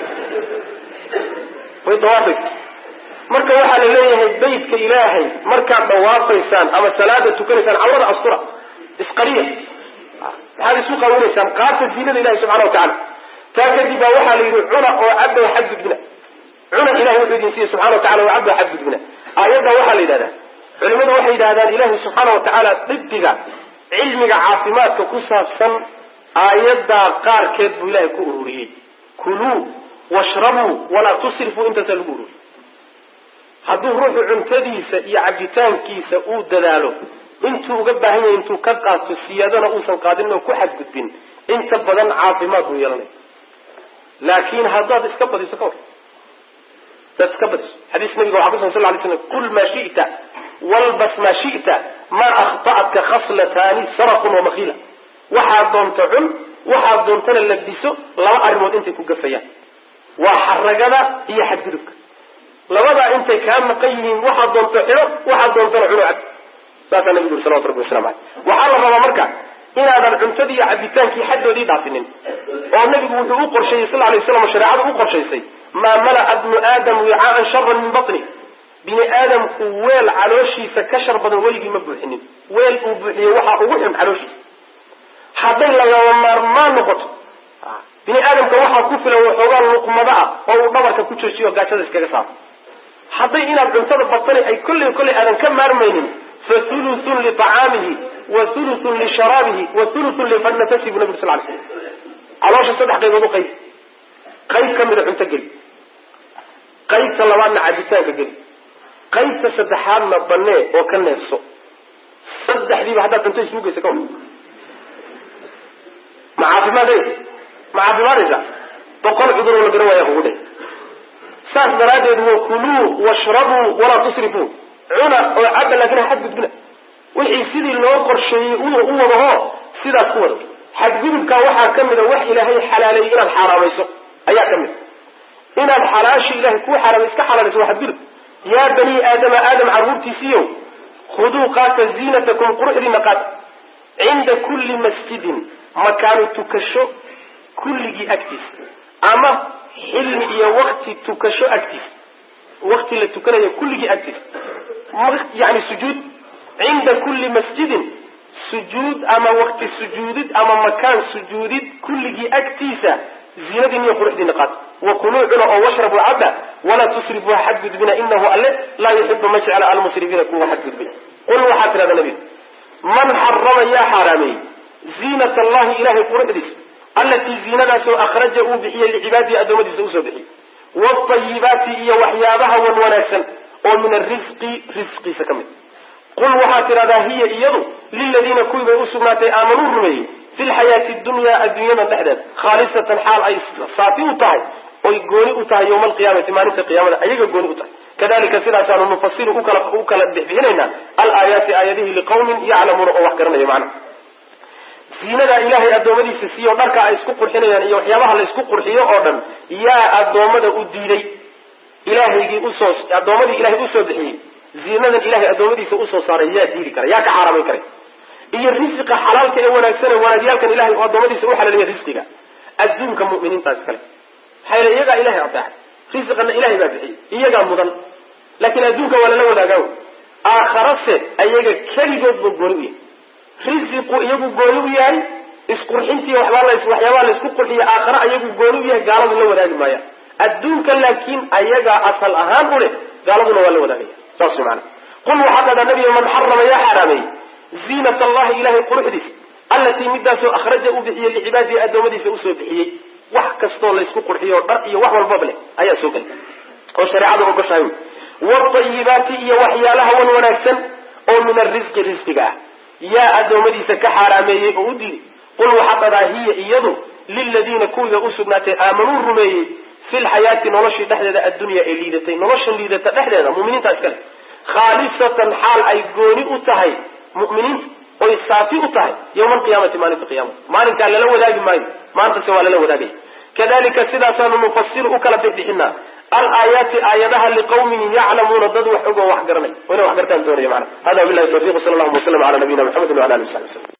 way dawaafaysa marka waxaa la leeyahay beytka ilaahay markaad dawaafaysaan ama salaada tukanaysaan cawrada astura isqariya maxaad isu qaawinaysaan qaarta ziinada ilahi subxana watacala taa kadib baa waxaa la yidhi cuna oo cabda oo xadgudbina cuna ilahay wuxuu idin siiyey subxana watacala oo cabda oo xadgudbina aayadda waxaa la yidhahdaa culimadu waxay yidhahdaan ilaahi subxaana watacaala dibiga cilmiga caafimaadka ku saabsan aayaddaa qaarkeed buu ilahay ku ururiyey kuluu washrabuu walaa tusrifuu intaasaa lagu ururiyey hadduu ruuxu cuntadiisa iyo cabitaankiisa uu dadaalo intuu uga baahan yahay intuu ka qaato siyaadana uusan qaadin oo ku xadgudbin inta badan caafimaad buu yeelanaya laakin haddaad iska badiso ka war hadaad iska badiso xadiis nabiga waxaa kusugan sal lay slam kul maa shita walbas maa shita maa akhta'atka khaslataani sarafun wamakila waxaad doonto cun waxaad doontana labiso laba arrimood intay ku gafayaan waa xaragada iyo xadgudubka labadaa intay kaa maqan yihiin waxaad doonto xidho waxaad doontana cuno cab saasaa nabigu uri salawatu rabbi waslamu aleyh waxaa la rabaa marka inaadan cuntadii iyo cabitaankii xaddoodii dhaafinin oo nabigu wuxuu u qorsheeyey sal lay waslam shareecadu u qorshaysay maa mala'a bnu aadam wicaaan sharan min batni bini aadamku weel calooshiisa ka shar badan weligii ma buuxinin weel uu buuxiyey waxaa ugu xun calooshiisa hadday lagama maarmaan noqoto bini aadamka waxaa ku filan waxoogaa luqmada ah oo uu dhabarka ku joojiyo gaajada iskaga saaro hadday inaad cuntada batani ay kolley aadan ka maarmaynin fathuluthun liطacaamihi wa thuluthun lisharaabihi wa thuluthun lifanatasi bu nabig sal lay slam caloosha 3 qaybood u qayb ka mida cunto geli qaybta labaadna cabitaanka geli qaybta saddexaadna banee oo ka neefso saddexdiiba haddaad cunto isugu geysa ka war ma caafimaadaysa 100 cuduroo la garan waaya kugu dhe saas daraaddeed wakuluu washrabuu walaa tusrifuu cuna oo cabba laakin ha xadgudbina wixii sidii loo qorsheeyey u wadaho sidaas ku wada xadgudubka waxaa ka mid a wax ilaahay xalaaleeyey inaad xaaraamayso ayaa ka mid inaad xalaasha ilaahay kuu xaraamay iska xalaalayso waa xadgudub yaa bani aadama aadam carruurtiisiiyo khuduu qaata ziinatakum quruxdiina qaata cinda kulli masjidin makaanu tukasho kulligii agtiisa ama xilli iyo wakti tukasho agtiisa wakti la tukanayo kulligii agtiisa yani sujuud cinda kulli masjidin sujuud ama wakti sujuudid ama makaan sujuudid kulligii agtiisa ziinadiin iyo quruxdiina qaata wakuluu cuna oo washrabuu cabba walaa tusrifuu ha xadgudbina inahu alle laa yuxibu ma jecla almusrifiina kuwa xadgudbina qul waxaa tirahda nabiga man xarama yaa xaaraameeyey ziinat allahi ilahay quruxdiisa allatii ziinadaasoo akhraja uu bixiyey licibaadihi addoommadiisa usoo bixiyey waatayibaati iyo waxyaabaha wan wanaagsan oo min arisqi risqiisa ka mid qul waxaa tidhahdaa hiya iyadu liladiina kuwii bay usugnaatay aamanuu rumeeyey fi lxayaati dunyaa adduunyadan dhexdeed khaalisatan xaal ay saafi u tahay oy gooni u tahay yawma alqiyaamati maalinta qiyaamada ayaga gooni u tahay kadalika sidaasaanu nufasilu u kala bixbixinaynaa alaayaati aayadihi liqawmin yaclamuuna oo wax garanaya macna ziinadaa ilaahay addoommadiisa siiyo dharka ay isku qurxinayaan iyo waxyaabaha la isku qurxiyo oo dhan yaa addoommada u diiday addoommadii ilahay usoo bixiyey ziinadan ilahay addoommadiisa usoo saaray yaa diidi kara yaa ka xaaraamayn karay iyo risiqa xalaalka ee wanaagsan ee wanaagyaalkan ilahay oo addoommadiisa u xalaaliya risqiga adduunka mu'miniintaas kale maxaa yeele iyagaa ilahay adeecay risiqana ilahay baa bixiyey iyagaa mudan laakiin adduunka waa lala wadaagaa aakharase ayaga keligood buu gooni u yahay risiqu iyagu gooni u yahay isqurxintii waxyaabaha la isku qurxiya aakhare ayagu gooni u yahay gaaladu la wadaagi maaya adduunka laakiin ayagaa asal ahaan u leh gaaladuna waa la wadaagaya saas maana qul waxaa dhahdaa nabiga man xarama yaa xaaraameeyey ziinat allahi ilahay quruxdiisa allatii midaasoo akhraja u bixiyey licibaadihi addoommadiisa usoo bixiyey wax kastoo laysku qurxiyo dhar iyo wax walbaba leh ayaa soo gelay oo shareecadu ogoshahay waatayibaati iyo waxyaalaha wan wanaagsan oo min arisqi risqiga ah yaa addoommadiisa ka xaaraameeyey oo u diiday qul waxaa dhahdaa hiya iyadu liladiina kuwiga usugnaatay aamanuu rumeeyey fi lxayaati noloshii dhexdeeda addunya ee liidatay nolosha liidata dhexdeeda muminiinta iskale khaalisatan xaal ay gooni u tahay mu'miniinta oy saafi u tahay yawma alqiyaamati maalinta qiyaamada maalinkaa lala wadaagi maayo maantase waa lala wadaagaya kadalika sidaasaanu nufasilu u kala bixbixinaa alaayaati aayadaha liqawmin yaclamuuna dad wax og oo wax garanay o inay wax gartaan doonaya mana hada billahi tawfiq sala allahuma wasalam ala nabiyina maxamedi wala alihi wasaxbi waslm